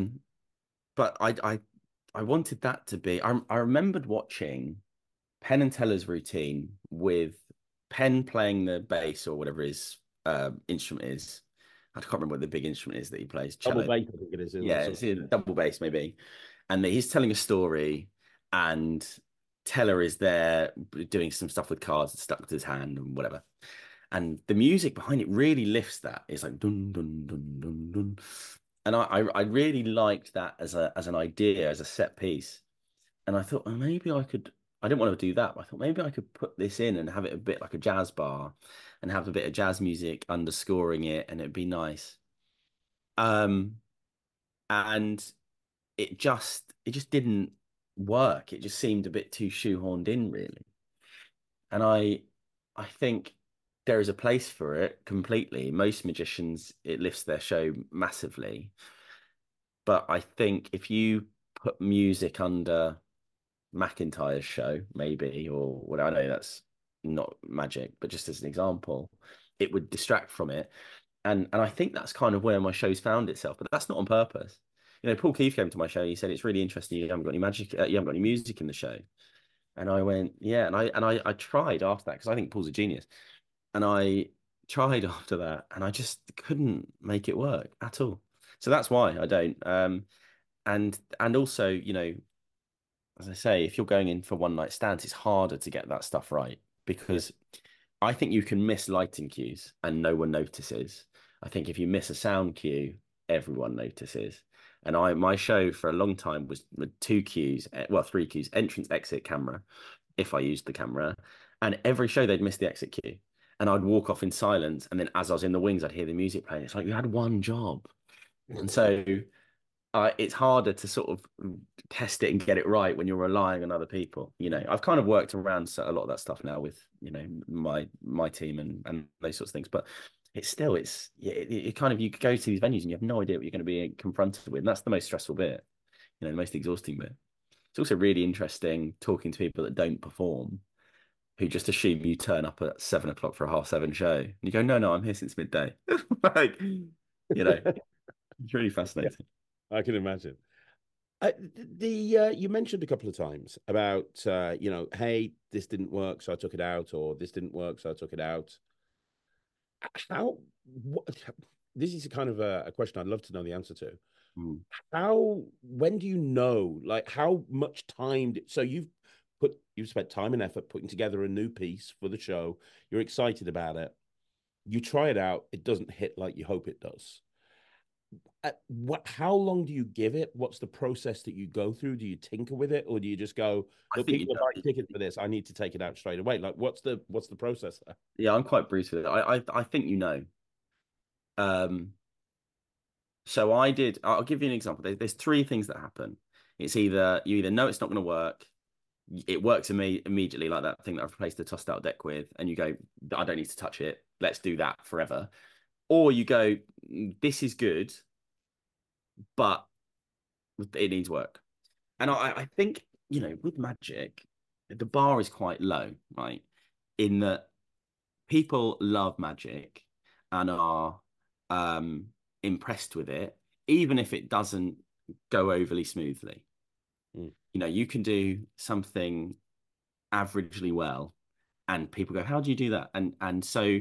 But I wanted that to be, I remembered watching Penn and Teller's routine with Penn playing the bass or whatever his instrument is. I can't remember what the big instrument is that he plays. Cello. Double bass, I think it is. Yeah, it's double bass maybe. And he's telling a story, and Teller is there doing some stuff with cards stuck to his hand and whatever. And the music behind it really lifts that. It's like dun dun dun dun dun. And I really liked that as an idea, as a set piece. And I thought, oh, maybe I didn't want to do that, but I thought maybe I could put this in and have it a bit like a jazz bar and have a bit of jazz music underscoring it, and it'd be nice. And it just didn't work. It just seemed a bit too shoehorned in, really. And I think there is a place for it completely. Most magicians, it lifts their show massively. But I think if you put music under McIntyre's show, maybe, or what, I know that's not magic, but just as an example, it would distract from it. And I think that's kind of where my show's found itself, but that's not on purpose. Paul Keefe came to my show. He said, it's really interesting. You haven't got any magic. You haven't got any music in the show. And I went, yeah. And I tried after that, because I think Paul's a genius. And I tried after that, and I just couldn't make it work at all. So that's why I don't. And also, as I say, if you're going in for one night stands, it's harder to get that stuff right Yeah. because I think you can miss lighting cues and no one notices. I think if you miss a sound cue, everyone notices. And my show for a long time was with two cues, well, three cues: entrance, exit, camera, if I used the camera. And every show they'd miss the exit cue. And I'd walk off in silence. And then as I was in the wings, I'd hear the music playing. It's like you had one job. And so it's harder to sort of test it and get it right when you're relying on other people. I've kind of worked around a lot of that stuff now with my team and those sorts of things. But it kind of, you go to these venues and you have no idea what you're going to be confronted with. And that's the most stressful bit, the most exhausting bit. It's also really interesting talking to people that don't perform, who just assume you turn up at 7 o'clock for a 7:30 show. And you go, no, I'm here since midday. Like, it's really Yeah, fascinating. I can imagine. You mentioned a couple of times about hey, this didn't work, so I took it out, or this didn't work, so I took it out. How what, this is kind of a question I'd love to know the answer to. Mm. When do you know, like how much time so you've spent time and effort putting together a new piece for the show, you're excited about it, you try it out, it doesn't hit like you hope it does. How long do you give it? What's the process that you go through? Do you tinker with it, or do you just go, I look, think you people know. have buying tickets for this, I need to take it out straight away? Like what's the process there? Yeah, I'm quite brutal with it. I think you know. Um, so I'll give you an example. There's three things that happen. It's either you either know it's not going to work, it works immediately, like that thing that I've replaced the tossed out deck with, and you go, I don't need to touch it. Let's do that forever. Or you go, this is good, but it needs work. And I think, with magic, the bar is quite low, right? In that people love magic and are um, impressed with it, even if it doesn't go overly smoothly. Mm. You can do something averagely well, and people go, "How do you do that?" And so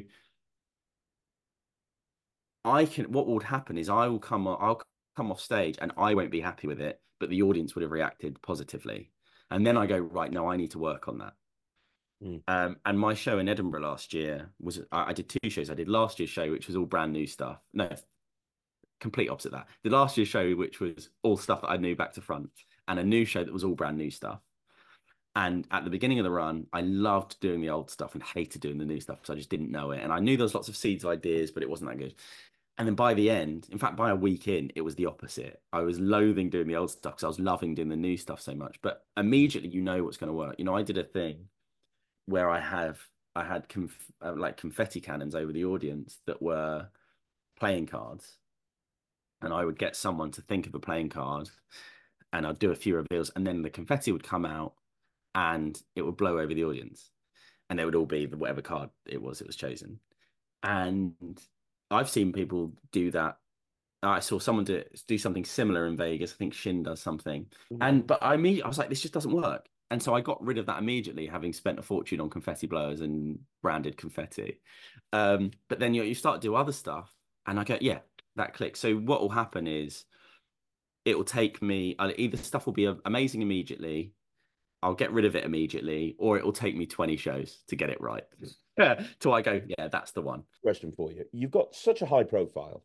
I can. What would happen is I'll come off stage, and I won't be happy with it, but the audience would have reacted positively, and then I go, right, no, I need to work on that. Mm. And my show in Edinburgh last year was I did two shows. I did last year's show, which was all brand new stuff. No, complete opposite that. The last year's show, which was all stuff that I knew back to front, and a new show that was all brand new stuff. And at the beginning of the run, I loved doing the old stuff and hated doing the new stuff because I just didn't know it. And I knew there was lots of seeds of ideas, but it wasn't that good. And then by the end, in fact, by a week in, it was the opposite. I was loathing doing the old stuff because I was loving doing the new stuff so much. But immediately, you know what's going to work. I did a thing where I had like confetti cannons over the audience that were playing cards, and I would get someone to think of a playing card, and I'd do a few reveals, and then the confetti would come out, and it would blow over the audience, and they would all be whatever card it was chosen. And I've seen people do that. I saw someone do something similar in Vegas. I think Shin does something, but I was like, this just doesn't work. And so I got rid of that immediately, having spent a fortune on confetti blowers and branded confetti. But then you start to do other stuff, and I go, yeah, that clicks. So what will happen is it will take me either stuff will be amazing immediately, I'll get rid of it immediately, or it will take me 20 shows to get it right. Till I go, yeah, that's the one. Question for you. You've got such a high profile.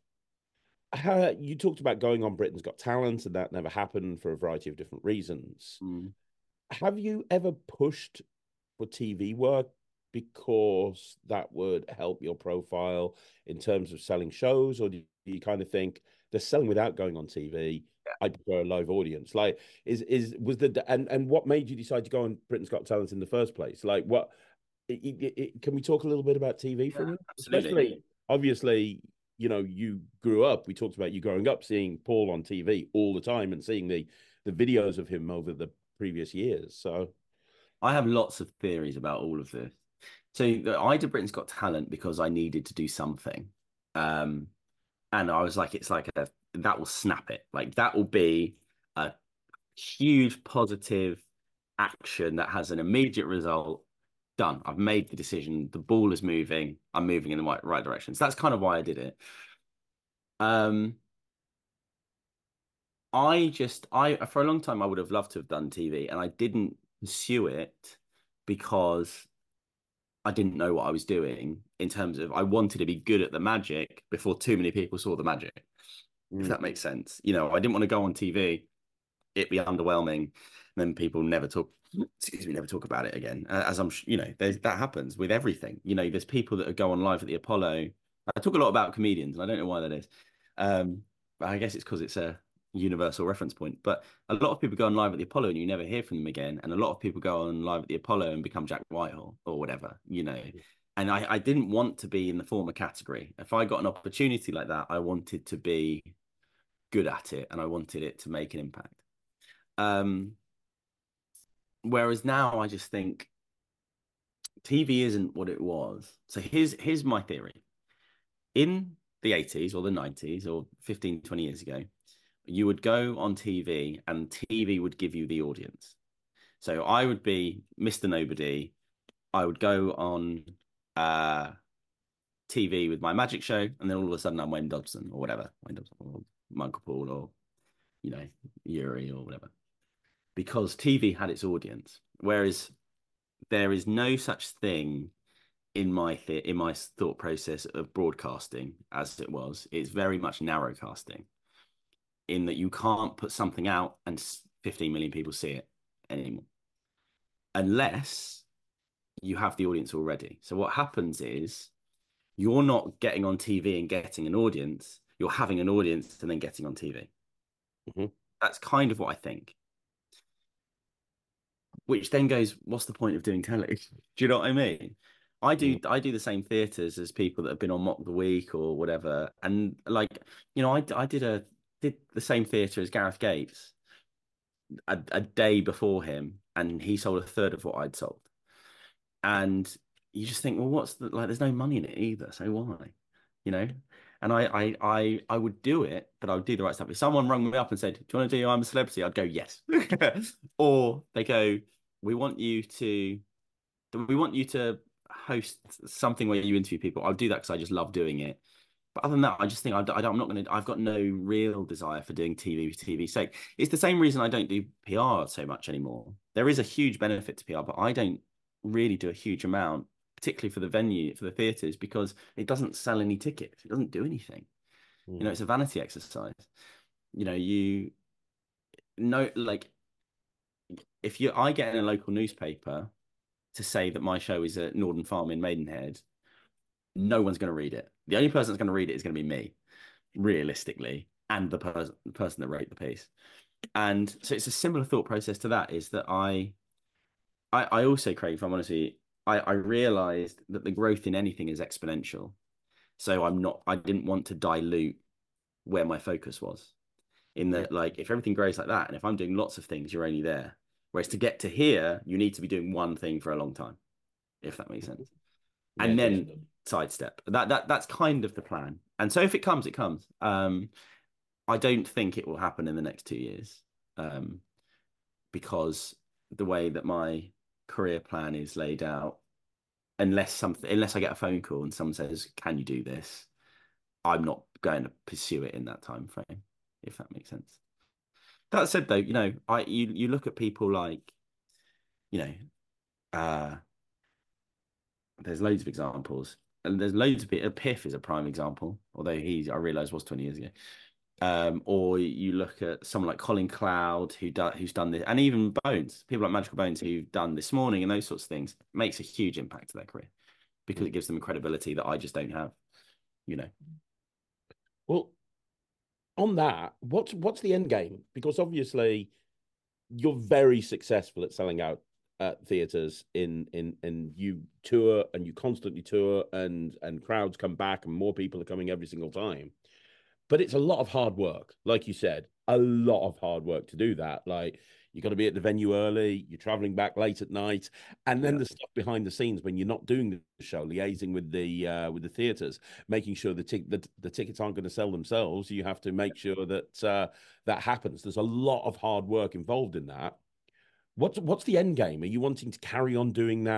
You talked about going on Britain's Got Talent, and that never happened for a variety of different reasons. Mm. Have you ever pushed for TV work because that would help your profile in terms of selling shows, or do you kind of think they're selling without going on TV? I prefer a live audience. Like, was the and what made you decide to go on Britain's Got Talent in the first place? Like, can we talk a little bit about TV for a minute? Absolutely. Especially, obviously, you grew up. We talked about you growing up seeing Paul on TV all the time and seeing the videos of him over the previous years. So I have lots of theories about all of this. So I did Britain's Got Talent because I needed to do something. And I was like, it's like that will snap it. Like that will be a huge positive action that has an immediate result done. I've made the decision. The ball is moving. I'm moving in the right direction. So that's kind of why I did it. I for a long time I would have loved to have done TV, and I didn't pursue it because I didn't know what I was doing in terms of I wanted to be good at the magic before too many people saw the magic, if that makes sense. You know, I didn't want to go on TV, it be underwhelming, and then people never talk, excuse me, never talk about it again. As I'm, you know, that happens with everything. You know, there's people that go on live at the Apollo. I talk a lot about comedians, and I don't know why that is. I guess it's because it's a universal reference point. But a lot of people go on live at the Apollo and you never hear from them again. And a lot of people go on live at the Apollo and become Jack Whitehall or whatever, you know. And I didn't want to be in the former category. If I got an opportunity like that, I wanted to be good at it and I wanted it to make an impact. Whereas now I just think TV isn't what it was. So here's my theory. In the 80s or the 90s or 15, 20 years ago, you would go on TV and TV would give you the audience. So I would be Mr. Nobody. I would go on TV with my magic show, and then all of a sudden I'm Wayne Dobson or whatever, Wayne Dobson or Michael Paul or, you know, Yuri or whatever, because TV had its audience. Whereas there is no such thing in my thought process of broadcasting as it was. It's very much narrow casting, in that you can't put something out and 15 million people see it anymore unless you have the audience already. So what happens is you're not getting on TV and getting an audience, you're having an audience and then getting on TV. That's kind of what I think. Which then goes, what's the point of doing telly? Do you know what I mean? I do the same theatres as people that have been on Mock the Week or whatever. And like, you know, I did the same theatre as Gareth Gates a day before him, and he sold a third of what I'd sold. And you just think, well, there's no money in it either, so why? You know? And I would do it, but I would do the right stuff. If someone rang me up and said, "Do you want to do I'm a Celebrity?" I'd go, yes. Or they go, we want you to host something where you interview people. I'll do that because I just love doing it. But other than that, I just think I'm not going to. I've got no real desire for doing TV for TV's sake. It's the same reason I don't do PR so much anymore. There is a huge benefit to PR, but I don't really do a huge amount, particularly for the venue, for the theatres, because it doesn't sell any tickets. It doesn't do anything. You know, it's a vanity exercise. You know, like if I get in a local newspaper to say that my show is at Norden Farm in Maidenhead, no one's going to read it. The only person that's going to read it is going to be me, realistically, and the person that wrote the piece. And so it's a similar thought process to that, is that I also, Craig, if I'm honest with you, I realized that the growth in anything is exponential. So I didn't want to dilute where my focus was, in that, like, if everything grows like that, and if I'm doing lots of things, you're only there. Whereas to get to here, you need to be doing one thing for a long time, if that makes sense. And then sidestep. That's kind of the plan. And so if it comes, it comes. I don't think it will happen in the next 2 years, because the way that my career plan is laid out, unless I get a phone call and someone says, "Can you do this?" I'm not going to pursue it in that time frame, if that makes sense. That said, though, you know, you look at people like, you know, there's loads of examples, and there's loads of people. Piff is a prime example, although I realised was 20 years ago. Or you look at someone like Colin Cloud, who's done this, and even Bones, people like Magical Bones who've done This Morning and those sorts of things, makes a huge impact to their career because it gives them a credibility that I just don't have, you know. Well, on that, what's the end game? Because obviously you're very successful at selling out theaters in you tour, and you constantly tour, and crowds come back and more people are coming every single time. But it's a lot of hard work, like you said, a lot of hard work to do that. Like, you got to be at the venue early, you're traveling back late at night, and then the stuff behind the scenes when you're not doing the show, liaising with the theaters, making sure the tickets aren't going to sell themselves. You have to make sure that that happens. There's a lot of hard work involved in that. What's the end game? Are you wanting to carry on doing that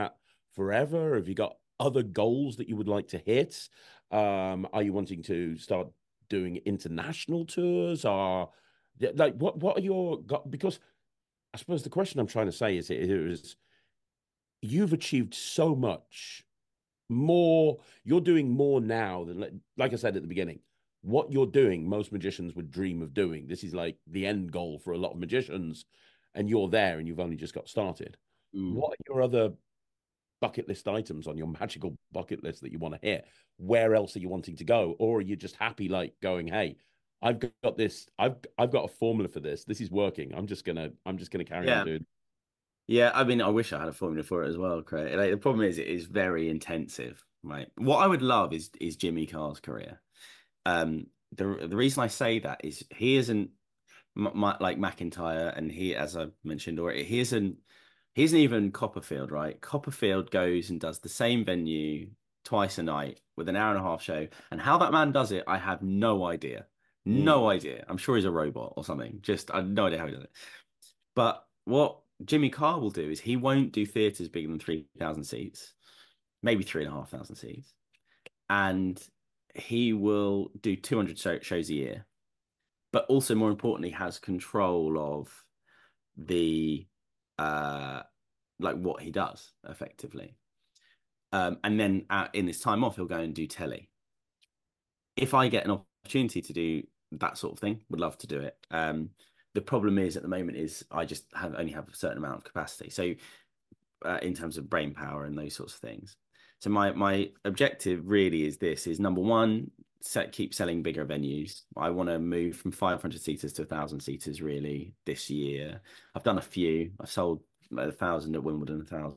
forever? Have you got other goals that you would like to hit? Are you wanting to start doing international tours? Or like what are your because I suppose the question I'm trying to say is you've achieved so much more. You're doing more now than, like I said at the beginning, what you're doing, most magicians would dream of doing. This is like the end goal for a lot of magicians, and you're there and you've only just got started. Mm. What are your other bucket list items on your magical bucket list that you want to hit? Where else are you wanting to go? Or are you just happy like going, hey, I've got this, I've got a formula for this. This is working. I'm just gonna carry on Yeah. doing. Yeah, I mean, I wish I had a formula for it as well, Craig. Like, the problem is it is very intensive, right? What I would love is Jimmy Carr's career. The reason I say that is he isn't like McIntyre, and he, as I mentioned already, he isn't even Copperfield, right? Copperfield goes and does the same venue twice a night with an hour and a half show, and how that man does it, I have no idea, Mm, no idea. I'm sure he's a robot or something. Just I have no idea how he does it. But what Jimmy Carr will do is he won't do theatres bigger than 3,000 seats, maybe 3,500 seats, and he will do 200 shows a year, but also more importantly has control of the like what he does effectively. And then in his time off, he'll go and do telly. If I get an opportunity to do that sort of thing, would love to do it. The problem is at the moment is I just only have a certain amount of capacity. So in terms of brain power and those sorts of things. So my objective really is this: is number one, keep selling bigger venues. I want to move from 500 seaters to 1,000 seaters really this year. I've done a few. I've sold 1,000 at Wimbledon,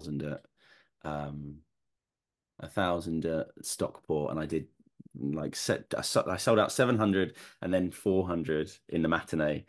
1,000 at Stockport, and I did like I sold out 700 and then 400 in the matinee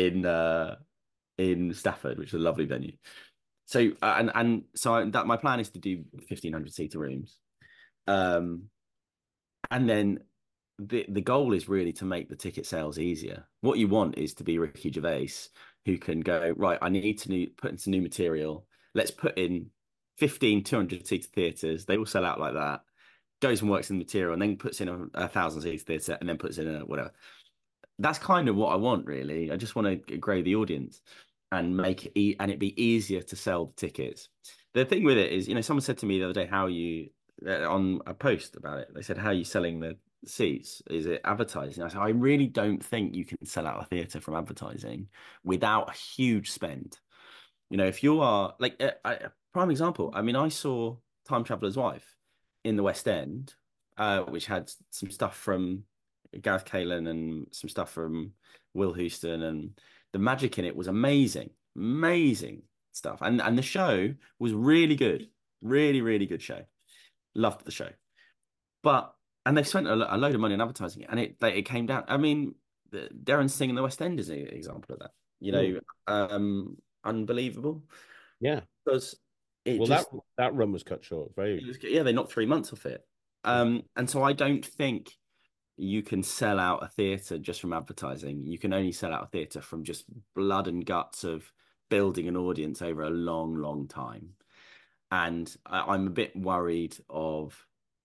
in Stafford, which is a lovely venue. So that my plan is to do 1,500 seater rooms, and then the goal is really to make the ticket sales easier. What you want is to be Ricky Gervais, who can go, right, I need to put into new material. Let's put in 15 200 seater theatres. They all sell out like that. Goes and works in the material, and then puts in a 1,000 seater theatre, and then puts in a whatever. That's kind of what I want, really. I just want to grow the audience and make it and it be easier to sell the tickets. The thing with it is, someone said to me the other day, how you on a post about it, they said, how are you selling the seats? Is it advertising? I said, I really don't think you can sell out a theatre from advertising without a huge spend. If you are like a prime example, I mean, I saw Time Traveller's Wife in the West End, which had some stuff from Gareth Kalin and some stuff from Will Houston, and the magic in it was amazing, amazing stuff. And the show was really good, really, really good show. Loved the show. And they spent a load of money on advertising it, and it came down. I mean, Darren Singh in the West End is an example of that. Unbelievable. yeah, Because it well, just that run was cut short. Very. yeah, they knocked 3 months off it. And so I don't think you can sell out a theatre just from advertising. You can only sell out a theatre from just blood and guts of building an audience over a long, long time. And I'm a bit worried of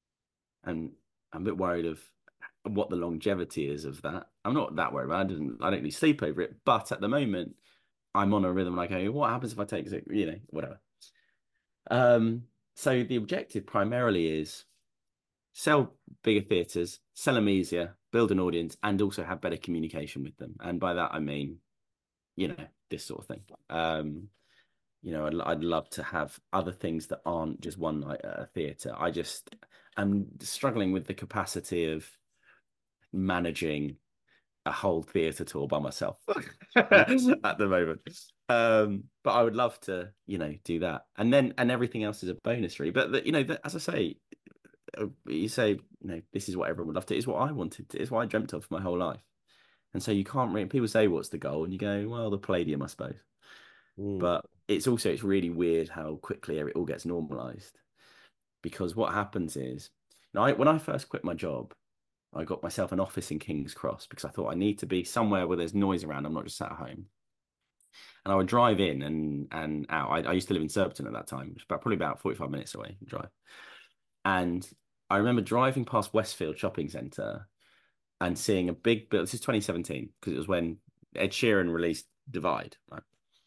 what the longevity is of that. I'm not that worried about it. I don't really sleep over it. But at the moment, I'm on a rhythm like, okay, what happens if I take it, whatever. So the objective primarily is sell bigger theatres, sell them easier, build an audience, and also have better communication with them. And by that, I mean, this sort of thing. I'd love to have other things that aren't just one night at a theatre. I'm struggling with the capacity of managing a whole theatre tour by myself at the moment. But I would love to, do that. And everything else is a bonus, really. But, as I say, you say, this is what everyone would love to. It's what I wanted to. It's what I dreamt of my whole life. And so you can't really, people say, what's the goal? And you go, well, the Palladium, I suppose. But it's really weird how quickly it all gets normalized. Because what happens is, when I first quit my job, I got myself an office in King's Cross because I thought I need to be somewhere where there's noise around. I'm not just sat at home. and I would drive in and out. I used to live in Surbiton at that time, which is probably about 45 minutes away drive. And I remember driving past Westfield Shopping Centre and seeing a big bill. This is 2017 because it was when Ed Sheeran released Divide, right?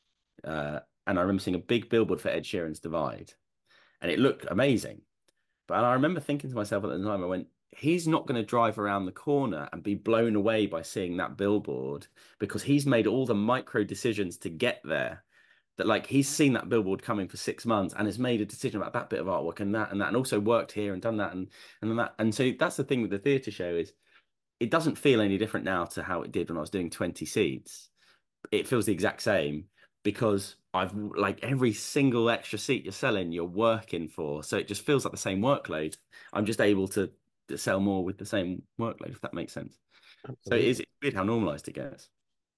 And I remember seeing a big billboard for Ed Sheeran's Divide, and it looked amazing. But I remember thinking to myself at the time, I went, he's not going to drive around the corner and be blown away by seeing that billboard because he's made all the micro decisions to get there. That like he's seen that billboard coming for 6 months and has made a decision about that bit of artwork and that, and also worked here and done that and that. And so that's the thing with the theatre show is it doesn't feel any different now to how it did when I was doing 20 seats. It feels the exact same because I've like every single extra seat you're selling, you're working for. So it just feels like the same workload. I'm just able to sell more with the same workload, if that makes sense. So it's weird how normalized it gets.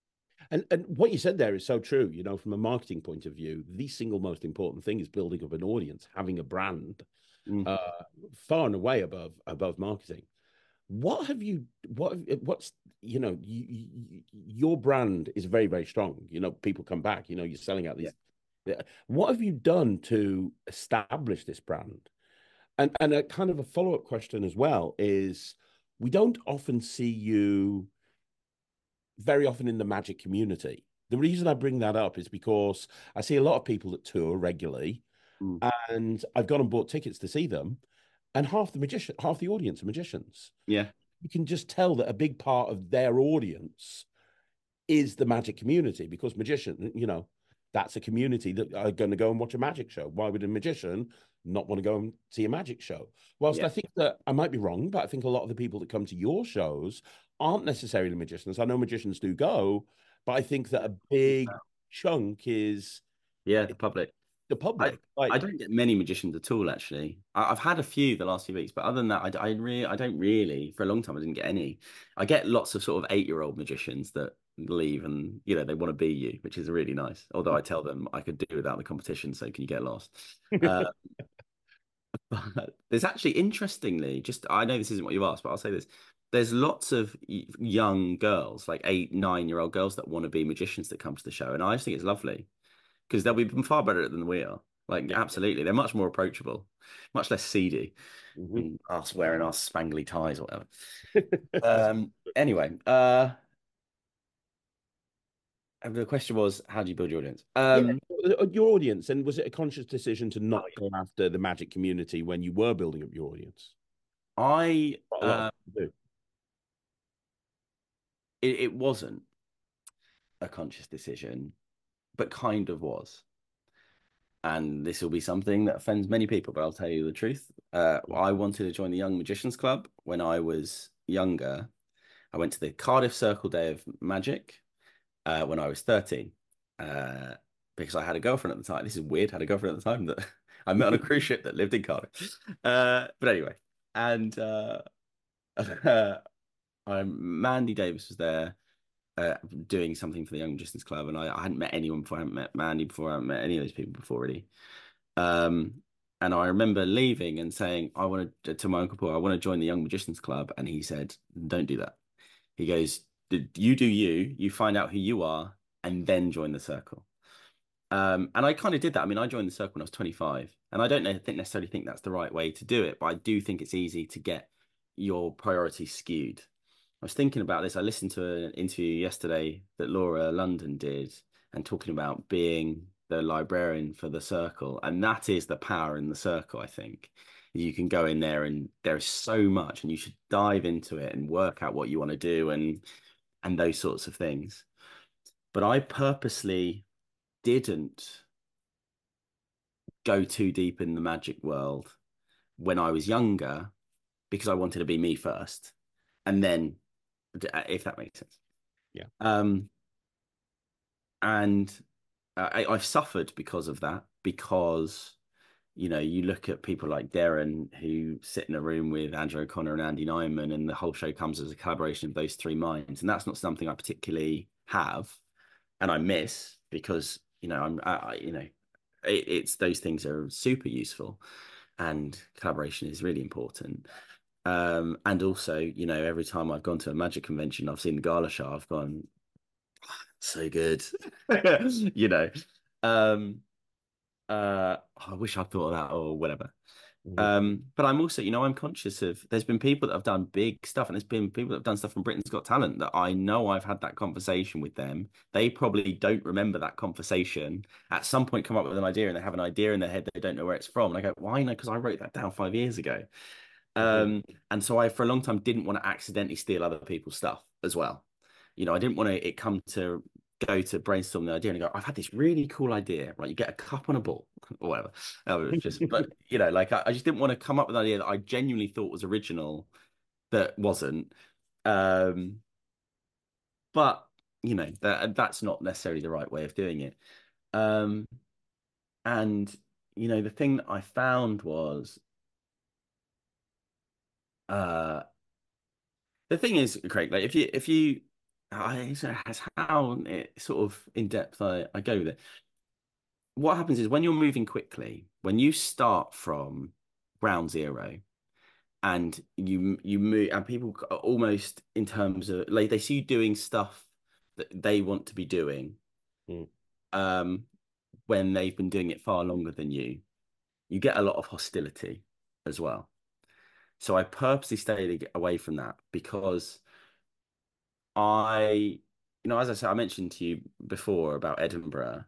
And what you said there is so true. You know, from a marketing point of view, the single most important thing is building up an audience, having a brand, uh, far and away above marketing. What have you? What's you know? Your brand is very very strong. You know, people come back. You know, you're selling out these. Yeah. What have you done to establish this brand? And a kind of a follow up question as well is, we don't often see you very often in the magic community. The reason I bring that up is because I see a lot of people that tour regularly, Mm. and I've gone and bought tickets to see them, and half the audience are magicians. Yeah. You can just tell that a big part of their audience is the magic community because magician, you know, that's a community that are going to go and watch a magic show. Why would a magician not want to go and see a magic show? Whilst I think that I might be wrong, but I think a lot of the people that come to your shows aren't necessarily magicians. I know magicians do go, but I think that a big chunk is the public. The public. I don't get many magicians at all, actually. I've had a few the last few weeks, but other than that, I don't really. For a long time, I didn't get any. I get lots of sort of 8-year-old magicians that leave and they want to be you, which is really nice. Although I tell them I could do without the competition, so can you get lost? But there's actually, interestingly, just I know this isn't what you asked, but I'll say this. There's lots of young girls, like 8, 9-year-old girls that want to be magicians that come to the show, and I just think it's lovely because they'll be far better than we are. Like, absolutely. They're much more approachable, much less seedy than us wearing our spangly ties or whatever. Anyway, the question was, how do you build your audience? Your audience, and was it a conscious decision to not go after the magic community when you were building up your audience? It wasn't a conscious decision, but kind of was. And this will be something that offends many people, but I'll tell you the truth. I wanted to join the Young Magicians Club when I was younger. I went to the Cardiff Circle Day of Magic when I was 13 because I had a girlfriend at the time. This is weird. I had a girlfriend at the time that I met on a cruise ship that lived in Cardiff. But anyway, and Mandy Davis was there doing something for the Young Magicians Club, and I hadn't met anyone before. I hadn't met Mandy before. I hadn't met any of those people before, really. And I remember leaving and saying, I wanted to my uncle Paul, I want to join the Young Magicians Club, and he said, don't do that. He goes, you do you find out who you are, and then join the circle. And I kind of did that. I mean, I joined the circle when I was 25, and I don't necessarily think that's the right way to do it, but I do think it's easy to get your priorities skewed. I was thinking about this. I listened to an interview yesterday that Laura London did and talking about being the librarian for the circle. And that is the power in the circle, I think. You can go in there and there's so much and you should dive into it and work out what you want to do and those sorts of things. But I purposely didn't go too deep in the magic world when I was younger because I wanted to be me first. And then, if that makes sense. Yeah. And I've suffered because of that, because, you look at people like Darren who sit in a room with Andrew O'Connor and Andy Nyman, and the whole show comes as a collaboration of those three minds. And that's not something I particularly have and I miss because, it's those things are super useful and collaboration is really important. And also, every time I've gone to a magic convention, I've seen the gala show, I've gone, so good. You know. I wish I'd thought of that or whatever. Mhm. But I'm also, I'm conscious of there's been people that have done big stuff, and there's been people that have done stuff from Britain's Got Talent that I know I've had that conversation with them. They probably don't remember that conversation. At some point, come up with an idea, and they have an idea in their head, they don't know where it's from. And I go, why? No, because I wrote that down 5 years ago. Mhm. And so I, for a long time, didn't want to accidentally steal other people's stuff as well. I didn't want to it come to go to brainstorm the idea and go, I've had this really cool idea, right? You get a cup on a ball or whatever. But like I just didn't want to come up with an idea that I genuinely thought was original that wasn't. Um, but that's not necessarily the right way of doing it. Um, and the thing that I found was uh the thing is, Craig, like if you it's how sort of in depth I go with it. What happens is when you're moving quickly, when you start from ground zero and you move, and people are almost in terms of like they see you doing stuff that they want to be doing, Mm. um, when they've been doing it far longer than you get a lot of hostility as well. So I purposely stayed away from that because as I said, I mentioned to you before about Edinburgh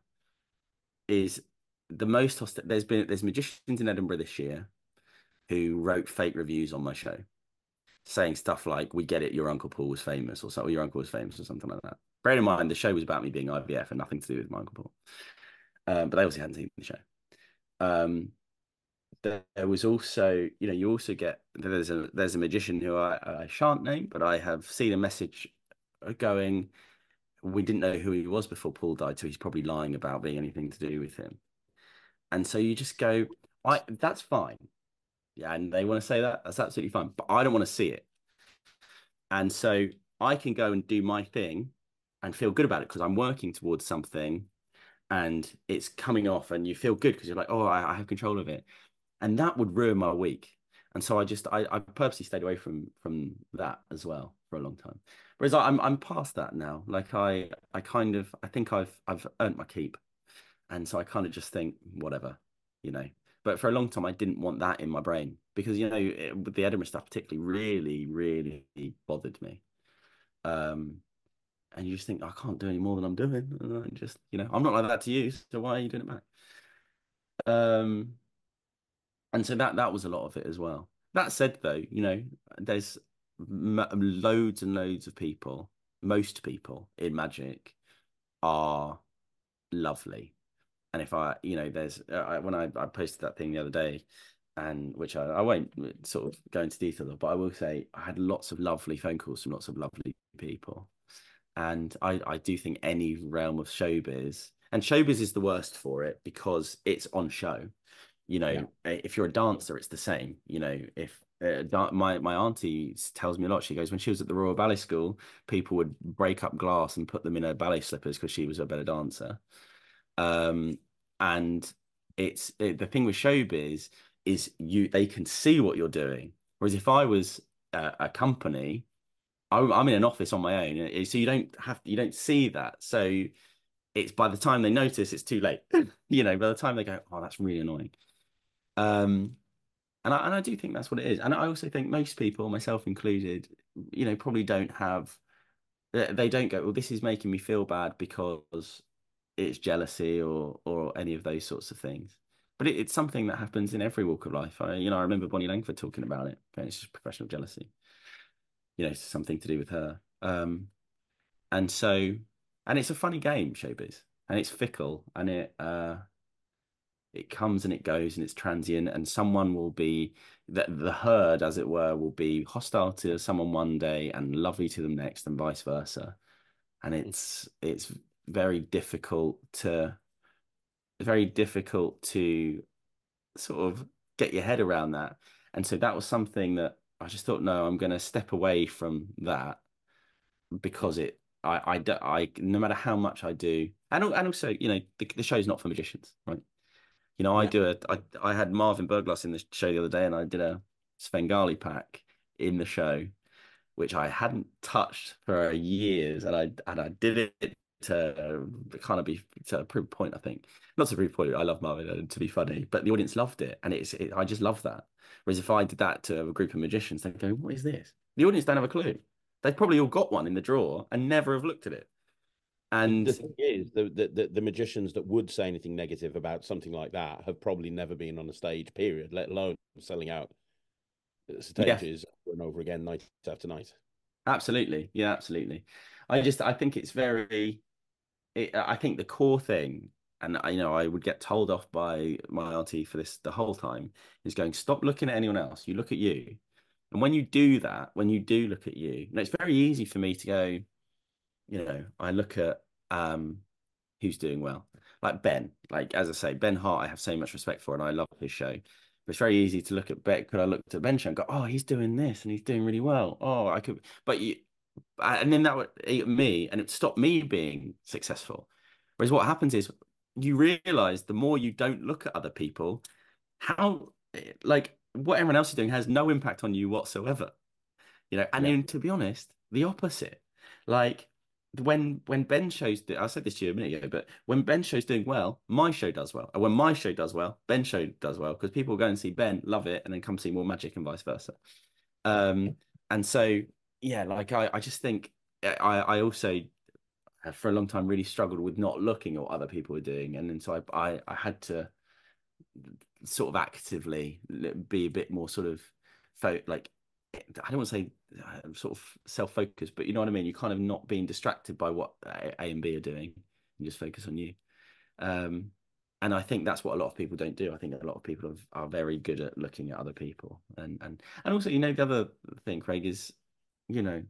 is the most hostile. There's magicians in Edinburgh this year who wrote fake reviews on my show, saying stuff like, "We get it, your Uncle Paul was famous," or something, "Your uncle was famous," or something like that. Bear in mind, the show was about me being IVF and nothing to do with my Uncle Paul. But they obviously hadn't seen the show. Um, there was also, you also get there's a magician who I shan't name, but I have seen a message going, "We didn't know who he was before Paul died, so he's probably lying about being anything to do with him." And so you just go, that's fine. Yeah, and they want to say that, that's absolutely fine. But I don't want to see it. And so I can go and do my thing and feel good about it because I'm working towards something and it's coming off and you feel good because you're like, oh, I have control of it. And that would ruin my week. And so I purposely stayed away from that as well for a long time. Whereas I'm past that now. Like I think I've earned my keep. And so I kind of just think, whatever, you know. But for a long time, I didn't want that in my brain because, with the Edinburgh stuff particularly really, really bothered me. Um, and you just think, I can't do any more than I'm doing. And I just, I'm not like that to you. So why are you doing it back? Um, and so that was a lot of it as well. That said, though, there's loads and loads of people, most people in magic are lovely. And if there's when I posted that thing the other day, and which I won't sort of go into detail of, but I will say I had lots of lovely phone calls from lots of lovely people, and I do think any realm of showbiz, and showbiz is the worst for it because it's on show. Yeah. If you're a dancer, it's the same. If my auntie tells me a lot. She goes, when she was at the Royal Ballet School, people would break up glass and put them in her ballet slippers because she was a better dancer. Um, and the thing with showbiz is they can see what you're doing. Whereas if I was a company, I'm in an office on my own, so you don't see that. So it's by the time they notice, it's too late. By the time they go, oh, that's really annoying. Um, and I do think that's what it is. And I also think most people, myself included, probably don't have. They don't go, well, this is making me feel bad because it's jealousy or any of those sorts of things. But it's something that happens in every walk of life. I remember Bonnie Langford talking about it. Okay, it's just professional jealousy. It's something to do with her. And so, and it's a funny game, showbiz, and it's fickle, and it comes and it goes, and it's transient, and someone will be the herd, as it were, will be hostile to someone one day and lovely to them next, and vice versa. And it's very difficult to very difficult to sort of get your head around that. And so that was something that I just thought, no, I'm going to step away from that because no matter how much I do, and also, the show's not for magicians, right? Yeah. I had Marvin Berglas in the show the other day, and I did a Svengali pack in the show, which I hadn't touched for years, and I did it to kind of be to prove a point, I think. Not to prove a point, I love Marvin to be funny, but the audience loved it. And I just love that. Whereas if I did that to a group of magicians, they'd go, what is this? The audience don't have a clue. They've probably all got one in the drawer and never have looked at it. And the thing is, the magicians that would say anything negative about something like that have probably never been on a stage, period, let alone selling out stages over and over again, night after night. absolutely. Yeah, absolutely. I think it's I think the core thing, and I would get told off by my auntie for this the whole time, is going, stop looking at anyone else. You look at you. And when you do that, when you do look at you, it's very easy for me to go, I look at who's doing well. Like Ben, like as I say, Ben Hart, I have so much respect for, and I love his show. But it's very easy to look at Ben. Could I look at Ben's show and go, oh, he's doing this and he's doing really well. Oh, I could, but and then that would eat me, and it would stop me being successful. Whereas what happens is you realize the more you don't look at other people, how like what everyone else is doing has no impact on you whatsoever. And Yeah. then to be honest, the opposite. Like when Ben shows, I said this to you a minute ago, but when Ben show's doing well, my show does well. And when my show does well, Ben's show does well because people go and see Ben, love it, and then come see more magic and vice versa. And so yeah, like I just think I also for a long time really struggled with not looking at what other people were doing, and then so I had to sort of actively be a bit more sort of like I don't want to say sort of self-focused, but you know what I mean. You're kind of not being distracted by what A and B are doing, and just focus on you. Um, and I think that's what a lot of people don't do. I think a lot of people are very good at looking at other people, and also the other thing, Craig, is you know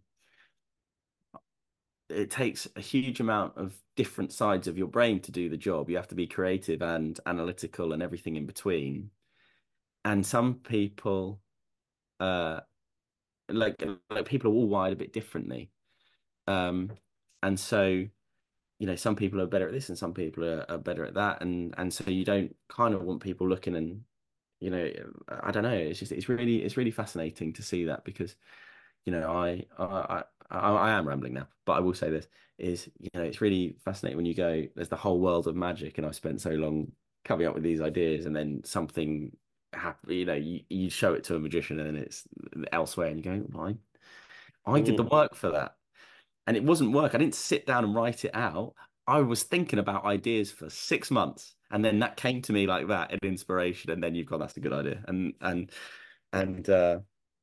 it takes a huge amount of different sides of your brain to do the job. You have to be creative and analytical and everything in between. And some people, uh, like people are all wired a bit differently. Um, and so, some people are better at this and some people are better at that. And so you don't kind of want people looking and, I don't know. It's really fascinating to see that because, I am rambling now, but I will say this is, it's really fascinating when you go, there's the whole world of magic, and I've spent so long coming up with these ideas, and then something happen, you show it to a magician, and then it's elsewhere, and you go, I did the Mm. work for that, and it wasn't work. I didn't sit down and write it out. I was thinking about ideas for 6 months, and then that came to me like that, an inspiration, and then you've gone, that's a good idea, and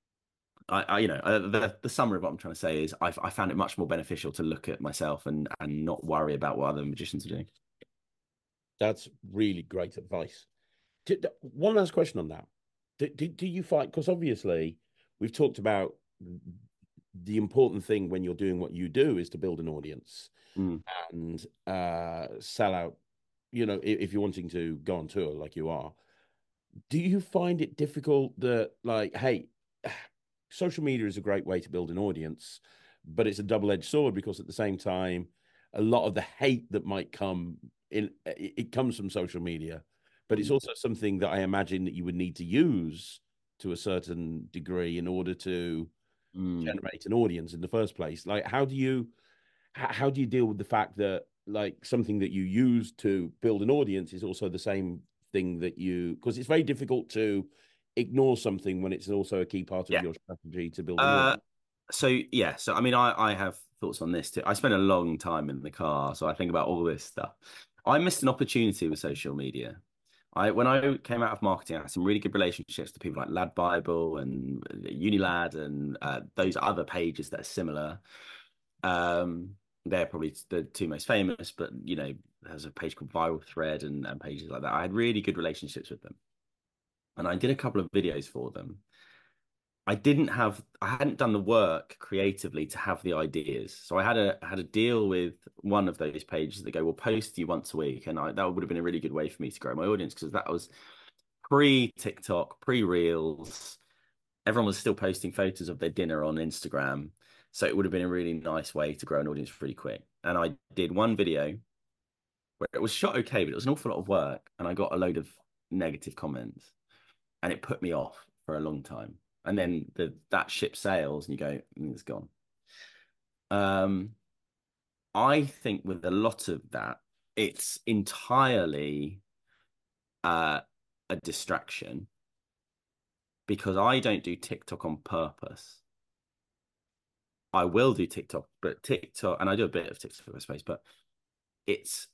the summary of what I'm trying to say is I found it much more beneficial to look at myself and not worry about what other magicians are doing. That's really great advice. One last question on that. Do you find, because obviously we've talked about the important thing when you're doing what you do is to build an audience Mm. and sell out, if you're wanting to go on tour like you are, do you find it difficult that, like, hey, social media is a great way to build an audience, but it's a double-edged sword because at the same time, a lot of the hate that might come in, it comes from social media, but it's Mm. also something that I imagine that you would need to use to a certain degree in order to Mm. generate an audience in the first place. Like, how do you deal with the fact that, like, something that you use to build an audience is also the same thing that because it's very difficult to ignore something when it's also a key part of Yeah. your strategy to build an Uh, audience. so I mean, I have thoughts on this too. I spent a long time in the car, so I think about all this stuff. I missed an opportunity with social media. When I came out of marketing, I had some really good relationships to people like Lad Bible and Unilad and those other pages that are similar. They're probably the two most famous, but there's a page called Viral Thread and pages like that. I had really good relationships with them, and I did a couple of videos for them. I hadn't done the work creatively to have the ideas. So I had a deal with one of those pages that go, we'll post you once a week. And that would have been a really good way for me to grow my audience because that was pre-TikTok, pre-Reels. Everyone was still posting photos of their dinner on Instagram. So it would have been a really nice way to grow an audience really quick. And I did one video where it was shot okay, but it was an awful lot of work. And I got a load of negative comments and it put me off for a long time. And then that ship sails and you go, it's gone. Um, I think with a lot of that, it's entirely a distraction because I don't do TikTok on purpose. I will do TikTok, but TikTok, and I do a bit of TikTok, I suppose, but it's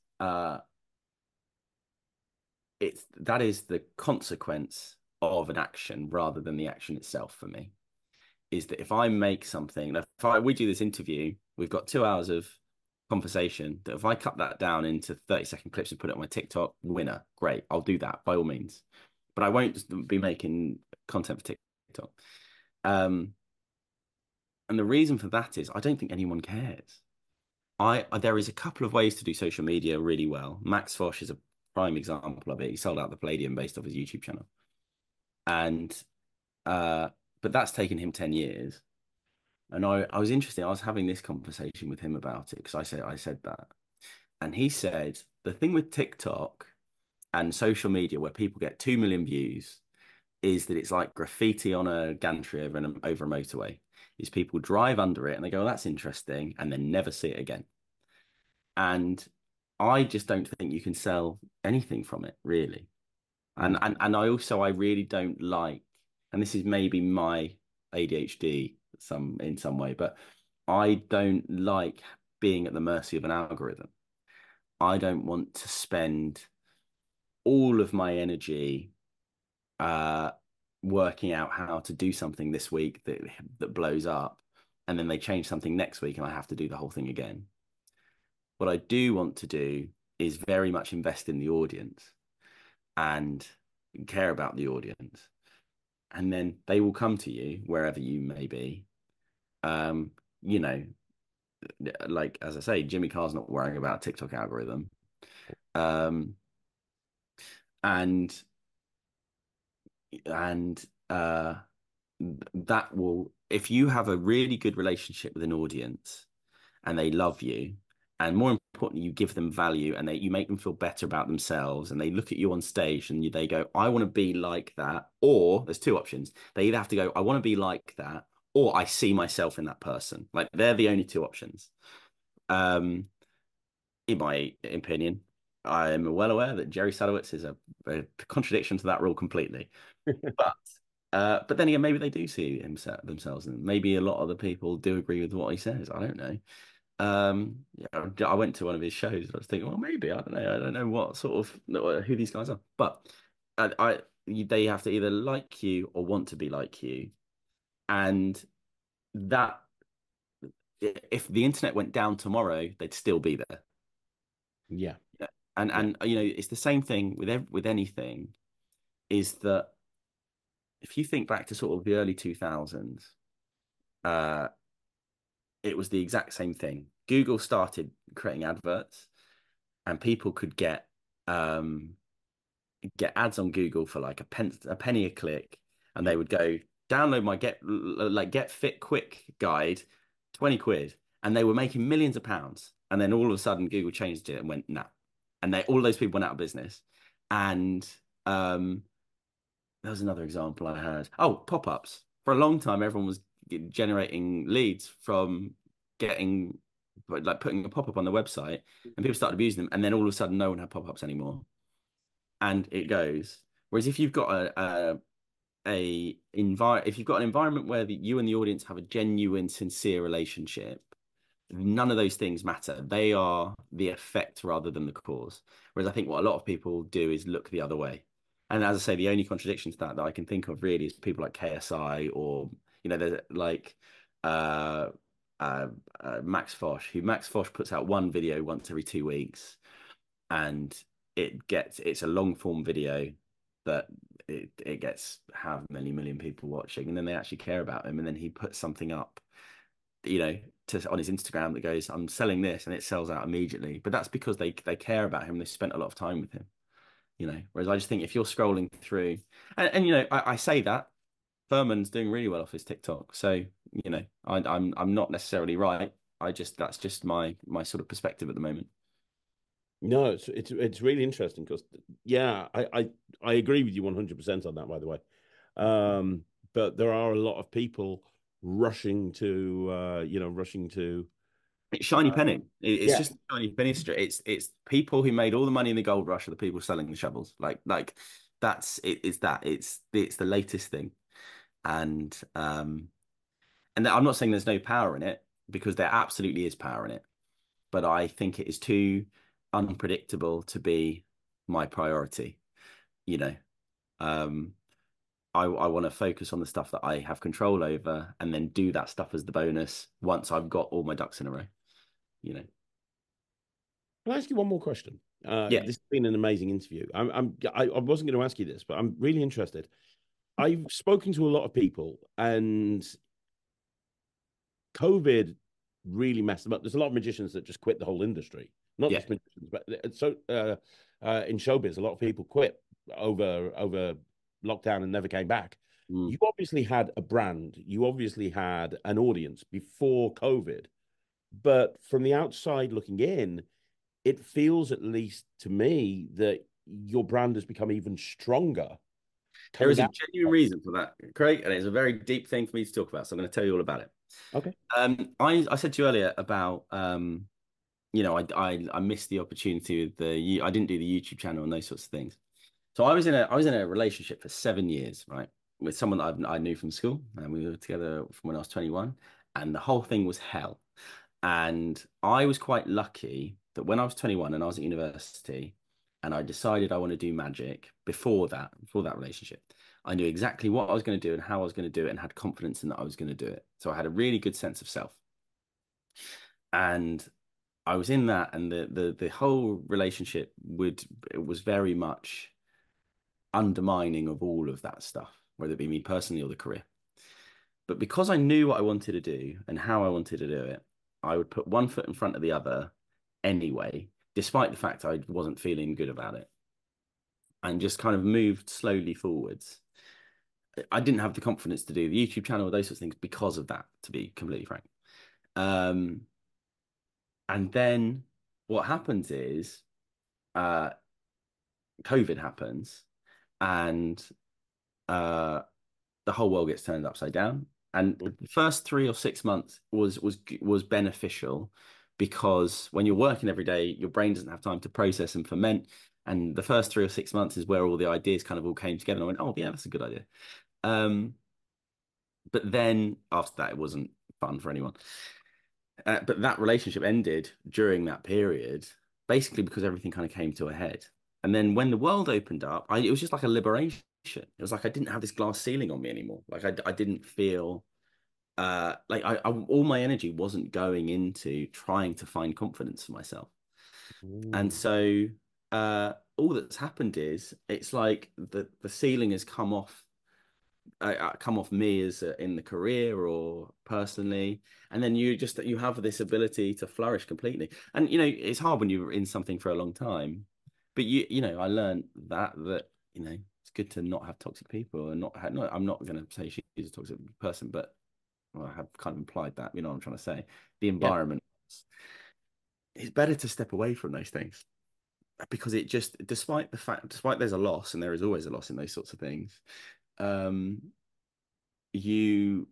that is the consequence of an action rather than the action itself for me. Is that if I make something, we do this interview, we've got 2 hours of conversation, that if I cut that down into 30-second clips and put it on my TikTok, winner, great, I'll do that by all means. But I won't be making content for TikTok. And the reason for that is I don't think anyone cares. There is a couple of ways to do social media really well. Max Fosh is a prime example of it. He sold out the Palladium based off his YouTube channel. And but that's taken him 10 years. And I was interested. I was having this conversation with him about it because I said that. And he said the thing with TikTok and social media where people get 2 million views is that it's like graffiti on a gantry over a motorway. Is people drive under it and they go, oh, that's interesting, and then never see it again. And I just don't think you can sell anything from it, really. And I really don't like, and this is maybe my ADHD in some way, but I don't like being at the mercy of an algorithm. I don't want to spend all of my energy working out how to do something this week that blows up, and then they change something next week and I have to do the whole thing again. What I do want to do is very much invest in the audience and care about the audience. And then they will come to you wherever you may be. You know, like, as I say, Jimmy Carr's not worrying about TikTok algorithm. And that will, if you have a really good relationship with an audience and they love you, and more importantly, you give them value and you make them feel better about themselves, and they look at you on stage and they go, I want to be like that. Or there's two options. They either have to go, I want to be like that, or I see myself in that person. Like, they're the only two options. In my opinion, I am well aware that Jerry Sadowitz is a contradiction to that rule completely. But then again, maybe they do see themselves, and maybe a lot of the people do agree with what he says. I don't know. Yeah, I went to one of his shows. I was thinking, well, maybe I don't know what sort of who these guys are, but they have to either like you or want to be like you, and that if the internet went down tomorrow, they'd still be there. Yeah. And you know, it's the same thing with anything, is that if you think back to sort of the early 2000s, it was the exact same thing. Google started creating adverts, and people could get ads on Google for like a penny a click, and they would go, download my Get Fit Quick guide, 20 quid, and they were making millions of pounds. And then all of a sudden Google changed it and went, nah. And all those people went out of business. And there was another example I had. Oh, pop-ups. For a long time, everyone was generating leads from putting a pop-up on the website, and people started abusing them. And then all of a sudden, no one had pop-ups anymore. And it goes. Whereas if you've got if you've got an environment where you and the audience have a genuine, sincere relationship, none of those things matter. They are the effect rather than the cause. Whereas I think what a lot of people do is look the other way. And as I say, the only contradiction to that I can think of really is people like KSI, or, you know, there's like Max Fosh, Max Fosh puts out one video once every 2 weeks, and it's a long form video that it gets how many million people watching, and then they actually care about him, and then he puts something up, you know, on his Instagram that goes, I'm selling this, and it sells out immediately. But that's because they care about him. They spent a lot of time with him, you know. Whereas I just think if you're scrolling through, and you know, I say that Furman's doing really well off his TikTok, so you know, I'm not necessarily right. That's just my sort of perspective at the moment. No, it's really interesting because, yeah, I agree with you 100% on that, by the way. But there are a lot of people rushing to It's shiny penny. It's Yeah. just a shiny penny street. It's people who made all the money in the gold rush are the people selling the shovels. Like that's it. It's that. It's the latest thing. And I'm not saying there's no power in it, because there absolutely is power in it. But I think it is too unpredictable to be my priority. You know, um, I want to focus on the stuff that I have control over, and then do that stuff as the bonus once I've got all my ducks in a row. You know. Can I ask you one more question? Yeah. This has been an amazing interview. I wasn't going to ask you this, but I'm really interested. I've spoken to a lot of people, and COVID really messed them up. There's a lot of magicians that just quit the whole industry, not Yeah. just magicians, but in showbiz, a lot of people quit over lockdown and never came back. Mm. You obviously had a brand, you obviously had an audience before COVID, but from the outside looking in, it feels, at least to me, that your brand has become even stronger There is coming a out. genuine reason for that, Craig, and it's a very deep thing for me to talk about. So I'm going to tell you all about it. Okay. I said to you earlier about I missed the opportunity with I didn't do the YouTube channel and those sorts of things. So I was in a relationship for 7 years, right, with someone that I knew from school, and we were together from when I was 21, and the whole thing was hell. And I was quite lucky that when I was 21 and I was at university, and I decided I want to do magic before that relationship, I knew exactly what I was going to do and how I was going to do it, and had confidence in that I was going to do it. So I had a really good sense of self. And I was in that, and the whole relationship it was very much undermining of all of that stuff, whether it be me personally or the career. But because I knew what I wanted to do and how I wanted to do it, I would put one foot in front of the other anyway, despite the fact I wasn't feeling good about it, and just kind of moved slowly forwards. I didn't have the confidence to do the YouTube channel or those sorts of things because of that, to be completely frank. Um, and then what happens is uh, COVID happens, and uh, the whole world gets turned upside down. And the first 3 or 6 months was beneficial, because when you're working every day, your brain doesn't have time to process and ferment. And the first 3 or 6 months is where all the ideas kind of all came together. And I went, oh yeah, that's a good idea. But then after that, it wasn't fun for anyone. But that relationship ended during that period, basically because everything kind of came to a head. And then when the world opened up, it was just like a liberation. It was like I didn't have this glass ceiling on me anymore. Like I didn't feel all my energy wasn't going into trying to find confidence for myself. And Ooh. so all that's happened is it's like the ceiling has come off me as in the career or personally, and then you have this ability to flourish completely. And it's hard when you're in something for a long time, but I learned that it's good to not have toxic people, and I'm not going to say she's a toxic person, but I have kind of implied that, what I'm trying to say. The Yeah. environment, it's better to step away from those things, because it just, despite there's a loss, and there is always a loss in those sorts of things, um you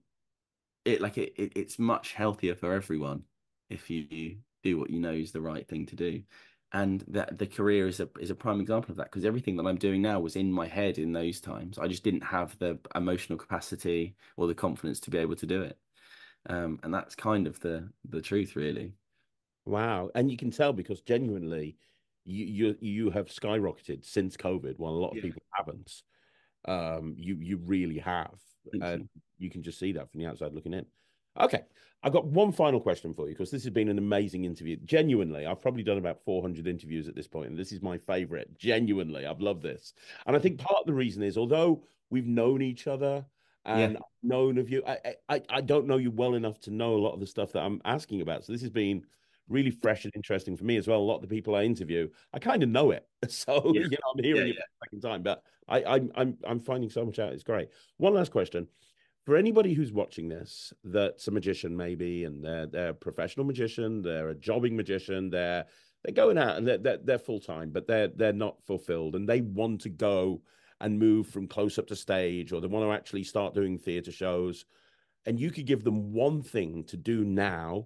it's much healthier for everyone if you do what you know is the right thing to do. And that the career is a prime example of that, because everything that I'm doing now was in my head in those times. I just didn't have the emotional capacity or the confidence to be able to do it. And that's kind of the truth, really. Wow. And you can tell, because genuinely you have skyrocketed since COVID, while a lot of Yeah. people haven't. You really have. Thank And you. you can just see that from the outside looking in. Okay. I've got one final question for you, because this has been an amazing interview. Genuinely, I've probably done about 400 interviews at this point, and this is my favorite. Genuinely, I've loved this. And I think part of the reason is, although we've known each other Yeah. and I've known of you, I don't know you well enough to know a lot of the stuff that I'm asking about. So this has been really fresh and interesting for me as well. A lot of the people I interview, I kind of know it. So, Yeah. I'm Yeah. hearing it Yeah. for the second time, but I'm finding so much out. It's great. One last question. For anybody who's watching this, that's a magician maybe, and they're a professional magician, they're a jobbing magician, they're going out and they're full time, but they're not fulfilled, and they want to go and move from close up to stage, or they want to actually start doing theatre shows, and you could give them one thing to do now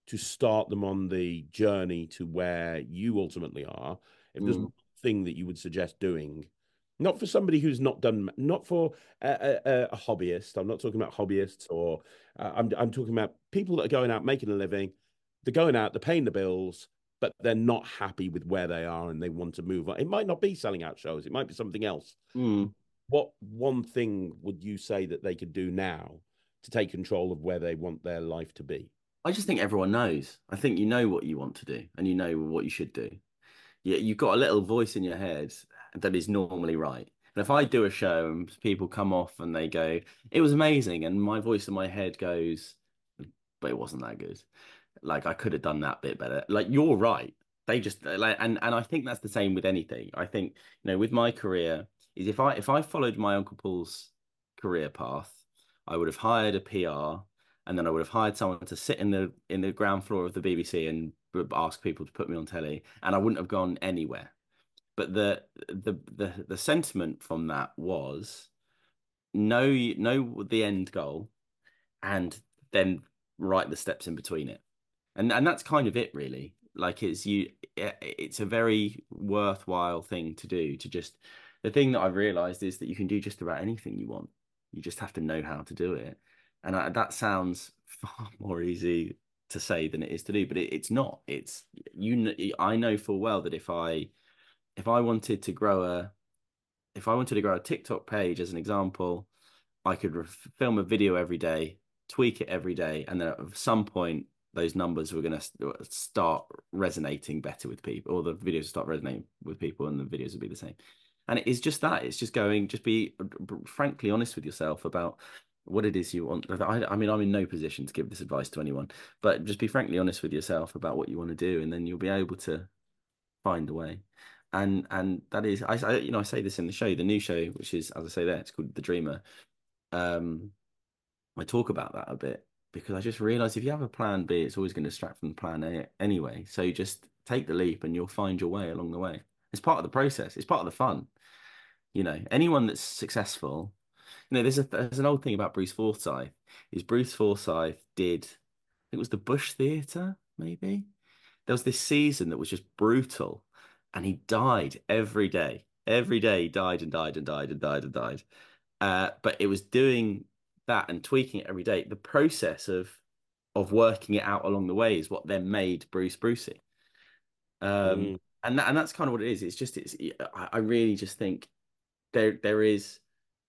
to start them on the journey to where you ultimately are, if there's one thing that you would suggest doing, not for somebody who's not done, not for a hobbyist. I'm not talking about hobbyists, or I'm talking about people that are going out making a living. They're going out, they're paying the bills, but they're not happy with where they are and they want to move on. It might not be selling out shows. It might be something else. What one thing would you say that they could do now to take control of where they want their life to be? I just think everyone knows. I think you know what you want to do and you know what you should do. Yeah, you've got a little voice in your head that is normally right. And if I do a show and people come off and they go, it was amazing, and my voice in my head goes, but it wasn't that good. Like I could have done that bit better. Like you're right. They just like, and I think that's the same with anything. I think, with my career is if I followed my Uncle Paul's career path, I would have hired a PR, and then I would have hired someone to sit in the ground floor of the BBC and ask people to put me on telly, and I wouldn't have gone anywhere. But the sentiment from that was know the end goal, and then write the steps in between it, and that's kind of it really. Like it's a very worthwhile thing to do. To just the thing that I've realized is that you can do just about anything you want. You just have to know how to do it, and that sounds far more easy to say than it is to do, but it's not. It's I know full well that if I wanted to grow a TikTok page as an example, I could film a video every day, tweak it every day, and then at some point those numbers were going to start resonating better with people, or the videos start resonating with people, and the videos would be the same. And it is just that. It's just be frankly honest with yourself about what it is you want. I mean, I'm in no position to give this advice to anyone, but just be frankly honest with yourself about what you want to do, and then you'll be able to find a way. And that is, I say this in the show, the new show, which is, as I say there, it's called The Dreamer. I talk about that a bit because I just realized if you have a plan B, it's always going to distract from the plan A anyway. So you just take the leap and you'll find your way along the way. It's part of the process. It's part of the fun. Anyone that's successful, there's an old thing about Bruce Forsyth. Is Bruce Forsyth did, I think it was the Bush Theatre, maybe. There was this season that was just brutal, and he died every day. Every day he died and died and died and died and died. But it was doing that and tweaking it every day. The process of working it out along the way is what then made Bruce Brucey. And that's kind of what it is. I really just think there is,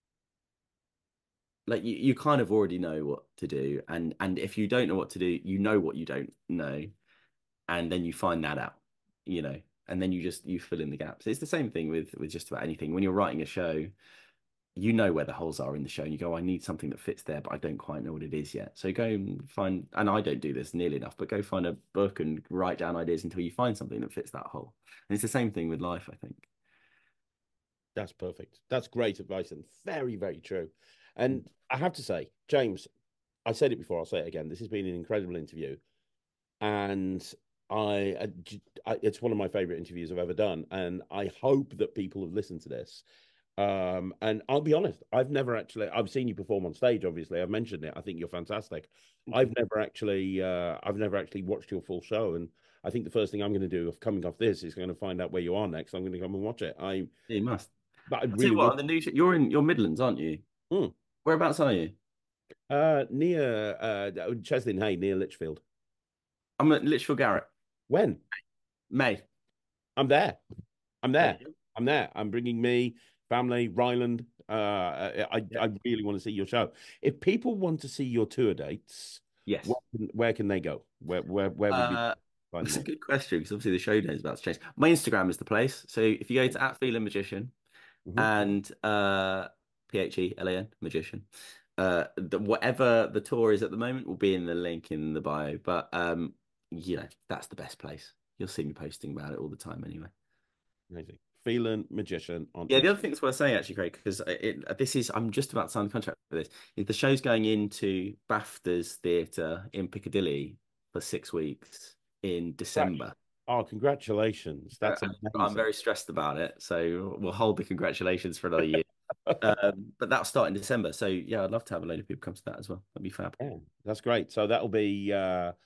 like, you kind of already know what to do, and if you don't know what to do, you know what you don't know, and then you find that out, and then you fill in the gaps. It's the same thing with just about anything. When you're writing a show, you know where the holes are in the show, and you go, I need something that fits there, but I don't quite know what it is yet. So go and find, and I don't do this nearly enough, but go find a book and write down ideas until you find something that fits that hole. And it's the same thing with life, I think. That's perfect. That's great advice and very, very true. And I have to say, James, I said it before, I'll say it again. This has been an incredible interview. And it's one of my favorite interviews I've ever done. And I hope that people have listened to this. And I'll be honest, I've seen you perform on stage, obviously. I've mentioned it. I think you're fantastic. I've never actually watched your full show. And I think the first thing I'm going to do of coming off this is going to find out where you are next. I'm going to come and watch it. You must. But I'll tell you what, on the new show, you're Midlands, aren't you? Whereabouts are you? Near Cheslin Hay, near Lichfield. I'm at Lichfield Garrett. When? May. I'm there. I'm there. I'm bringing me, family, Ryland. I really want to see your show. If people want to see your tour dates, yes, where can they go? Where would be? That's a good question, because obviously the show day is about to change. My Instagram is the place. So if you go to @FeelinMagician and PHELAN Magician, whatever the tour is at the moment will be in the link in the bio. But that's the best place. You'll see me posting about it all the time anyway. Amazing. Phelan Magician on. Yeah, the other thing that's worth saying, actually, Craig, because I'm just about to sign the contract for this. Is the show's going into BAFTA's Theatre in Piccadilly for 6 weeks in December. Oh, congratulations! That's I'm very stressed about it, so we'll hold the congratulations for another year. But that'll start in December. So yeah, I'd love to have a load of people come to that as well. That'd be fab. Yeah, that's great. So that'll be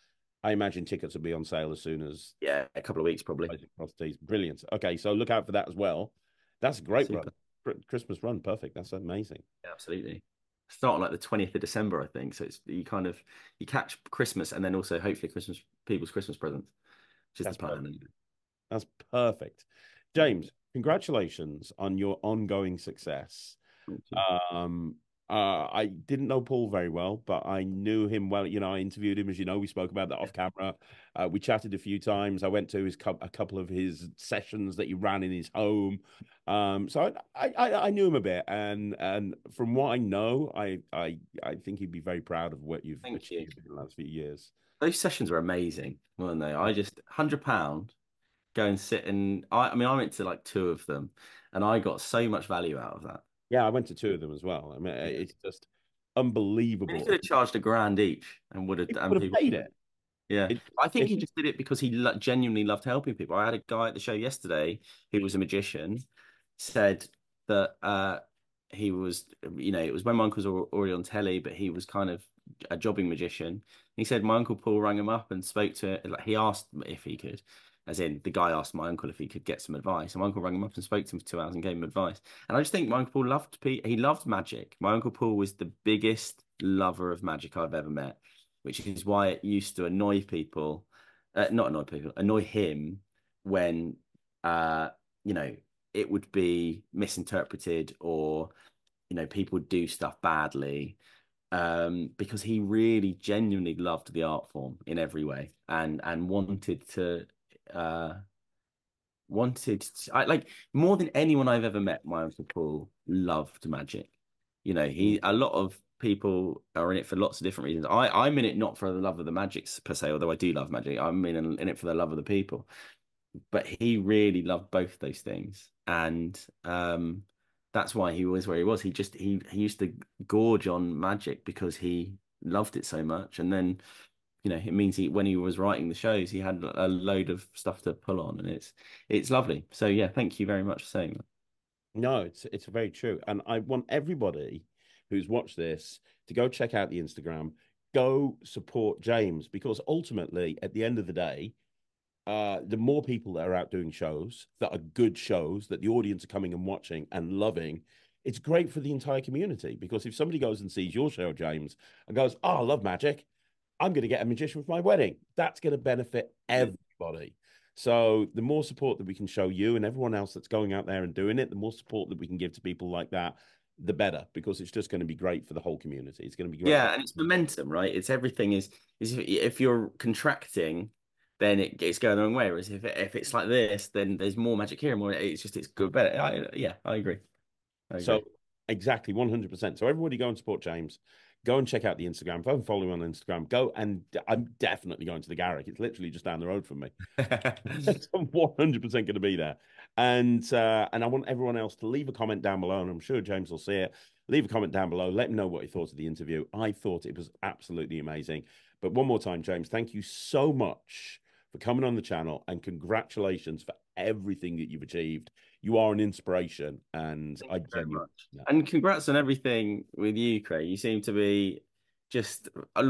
I imagine tickets will be on sale as soon as Yeah, a couple of weeks probably. Brilliant. Okay, so look out for that as well. That's a great Super. run. Christmas run, perfect. That's amazing. Yeah, absolutely. Start on like the 20th of December, I think. So it's you catch Christmas and then also hopefully people's Christmas presents, which is That's the plan. perfect. That's perfect. James, congratulations on your ongoing success. Um, I didn't know Paul very well, but I knew him well. You know, I interviewed him, as you know, we spoke about that off camera. We chatted a few times. I went to a couple of his sessions that he ran in his home. So I knew him a bit, and from what I know, I think he'd be very proud of what you've achieved in the last few years. Those sessions were amazing, weren't they? I just £100 go and sit and I mean I went to like 2 of them and I got so much value out of that. Yeah, I went to 2 of them as well. I mean, it's just unbelievable. He could have charged £1,000 each and would have paid it. Yeah, I think he just did it because he genuinely loved helping people. I had a guy at the show yesterday who was a magician, said that he was, it was when my uncle was already on telly, but he was kind of a jobbing magician. He said my uncle Paul rang him up and spoke to, like, he asked if he could, as in the guy asked my uncle if he could get some advice. And my uncle rang him up and spoke to him for 2 hours and gave him advice. And I just think my uncle Paul he loved magic. My uncle Paul was the biggest lover of magic I've ever met, which is why it used to annoy people, annoy him when, it would be misinterpreted or, people would do stuff badly, because he really genuinely loved the art form in every way and like more than anyone I've ever met, my uncle Paul loved magic. A lot of people are in it for lots of different reasons. I'm in it not for the love of the magic per se, although I do love magic. I'm in it for the love of the people. But he really loved both those things, and that's why he was where he was. He used to gorge on magic because he loved it so much, and then it means when he was writing the shows, he had a load of stuff to pull on, and it's lovely. So yeah, thank you very much for saying that. No, it's very true, and I want everybody who's watched this to go check out the Instagram, go support James, because ultimately, at the end of the day, the more people that are out doing shows that are good shows that the audience are coming and watching and loving, it's great for the entire community. Because if somebody goes and sees your show, James, and goes, "Oh, I love magic, I'm going to get a magician for my wedding," that's going to benefit everybody. So the more support that we can show you and everyone else that's going out there and doing it, the more support that we can give to people like that, the better, because it's just going to be great for the whole community. It's going to be great. Yeah, and it's momentum, right? It's everything is if you're contracting, then it's going the wrong way. Whereas if it's like this, then there's more magic here and more. It's good, better. I agree. So exactly 100%. So everybody go and support James. Go and check out the Instagram. If I'm following on Instagram, go, and I'm definitely going to the Garrick. It's literally just down the road from me. I'm 100% going to be there. And I want everyone else to leave a comment down below, and I'm sure James will see it. Leave a comment down below. Let me know what you thought of the interview. I thought it was absolutely amazing. But one more time, James, thank you so much for coming on the channel, and congratulations for everything that you've achieved. You are an inspiration, and I genuinely. And congrats on everything with you, Craig. You seem to be just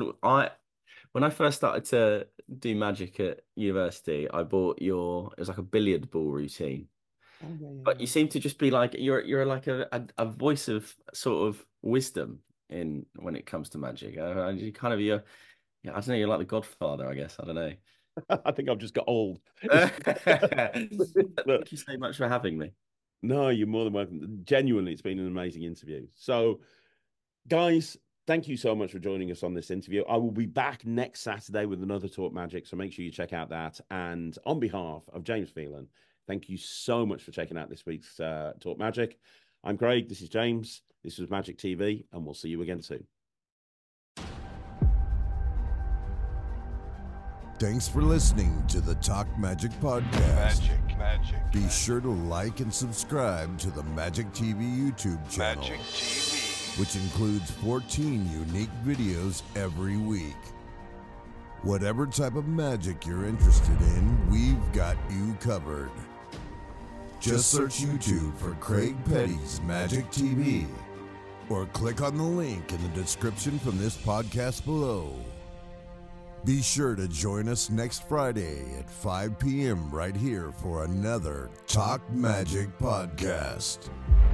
when I first started to do magic at university, I bought it was like a billiard ball routine. Oh, yeah. But you seem to just be like you're like a voice of sort of wisdom when it comes to magic. You kind of I don't know, you're like the Godfather, I guess. I don't know. I think I've just got old. Thank you so much for having me. No, you're more than welcome. Genuinely, it's been an amazing interview. So, guys, thank you so much for joining us on this interview. I will be back next Saturday with another Talk Magic, so make sure you check out that. And on behalf of James Phelan, thank you so much for checking out this week's Talk Magic. I'm Craig. This is James. This was Magic TV, and we'll see you again soon. Thanks for listening to the Talk Magic Podcast. Magic. Be sure to like and subscribe to the Magic TV YouTube channel, Magic TV, which includes 14 unique videos every week. Whatever type of magic you're interested in, we've got you covered. Just search YouTube for Craig Petty's Magic TV, or click on the link in the description from this podcast below. Be sure to join us next Friday at 5 p.m. right here for another Talk Magic podcast.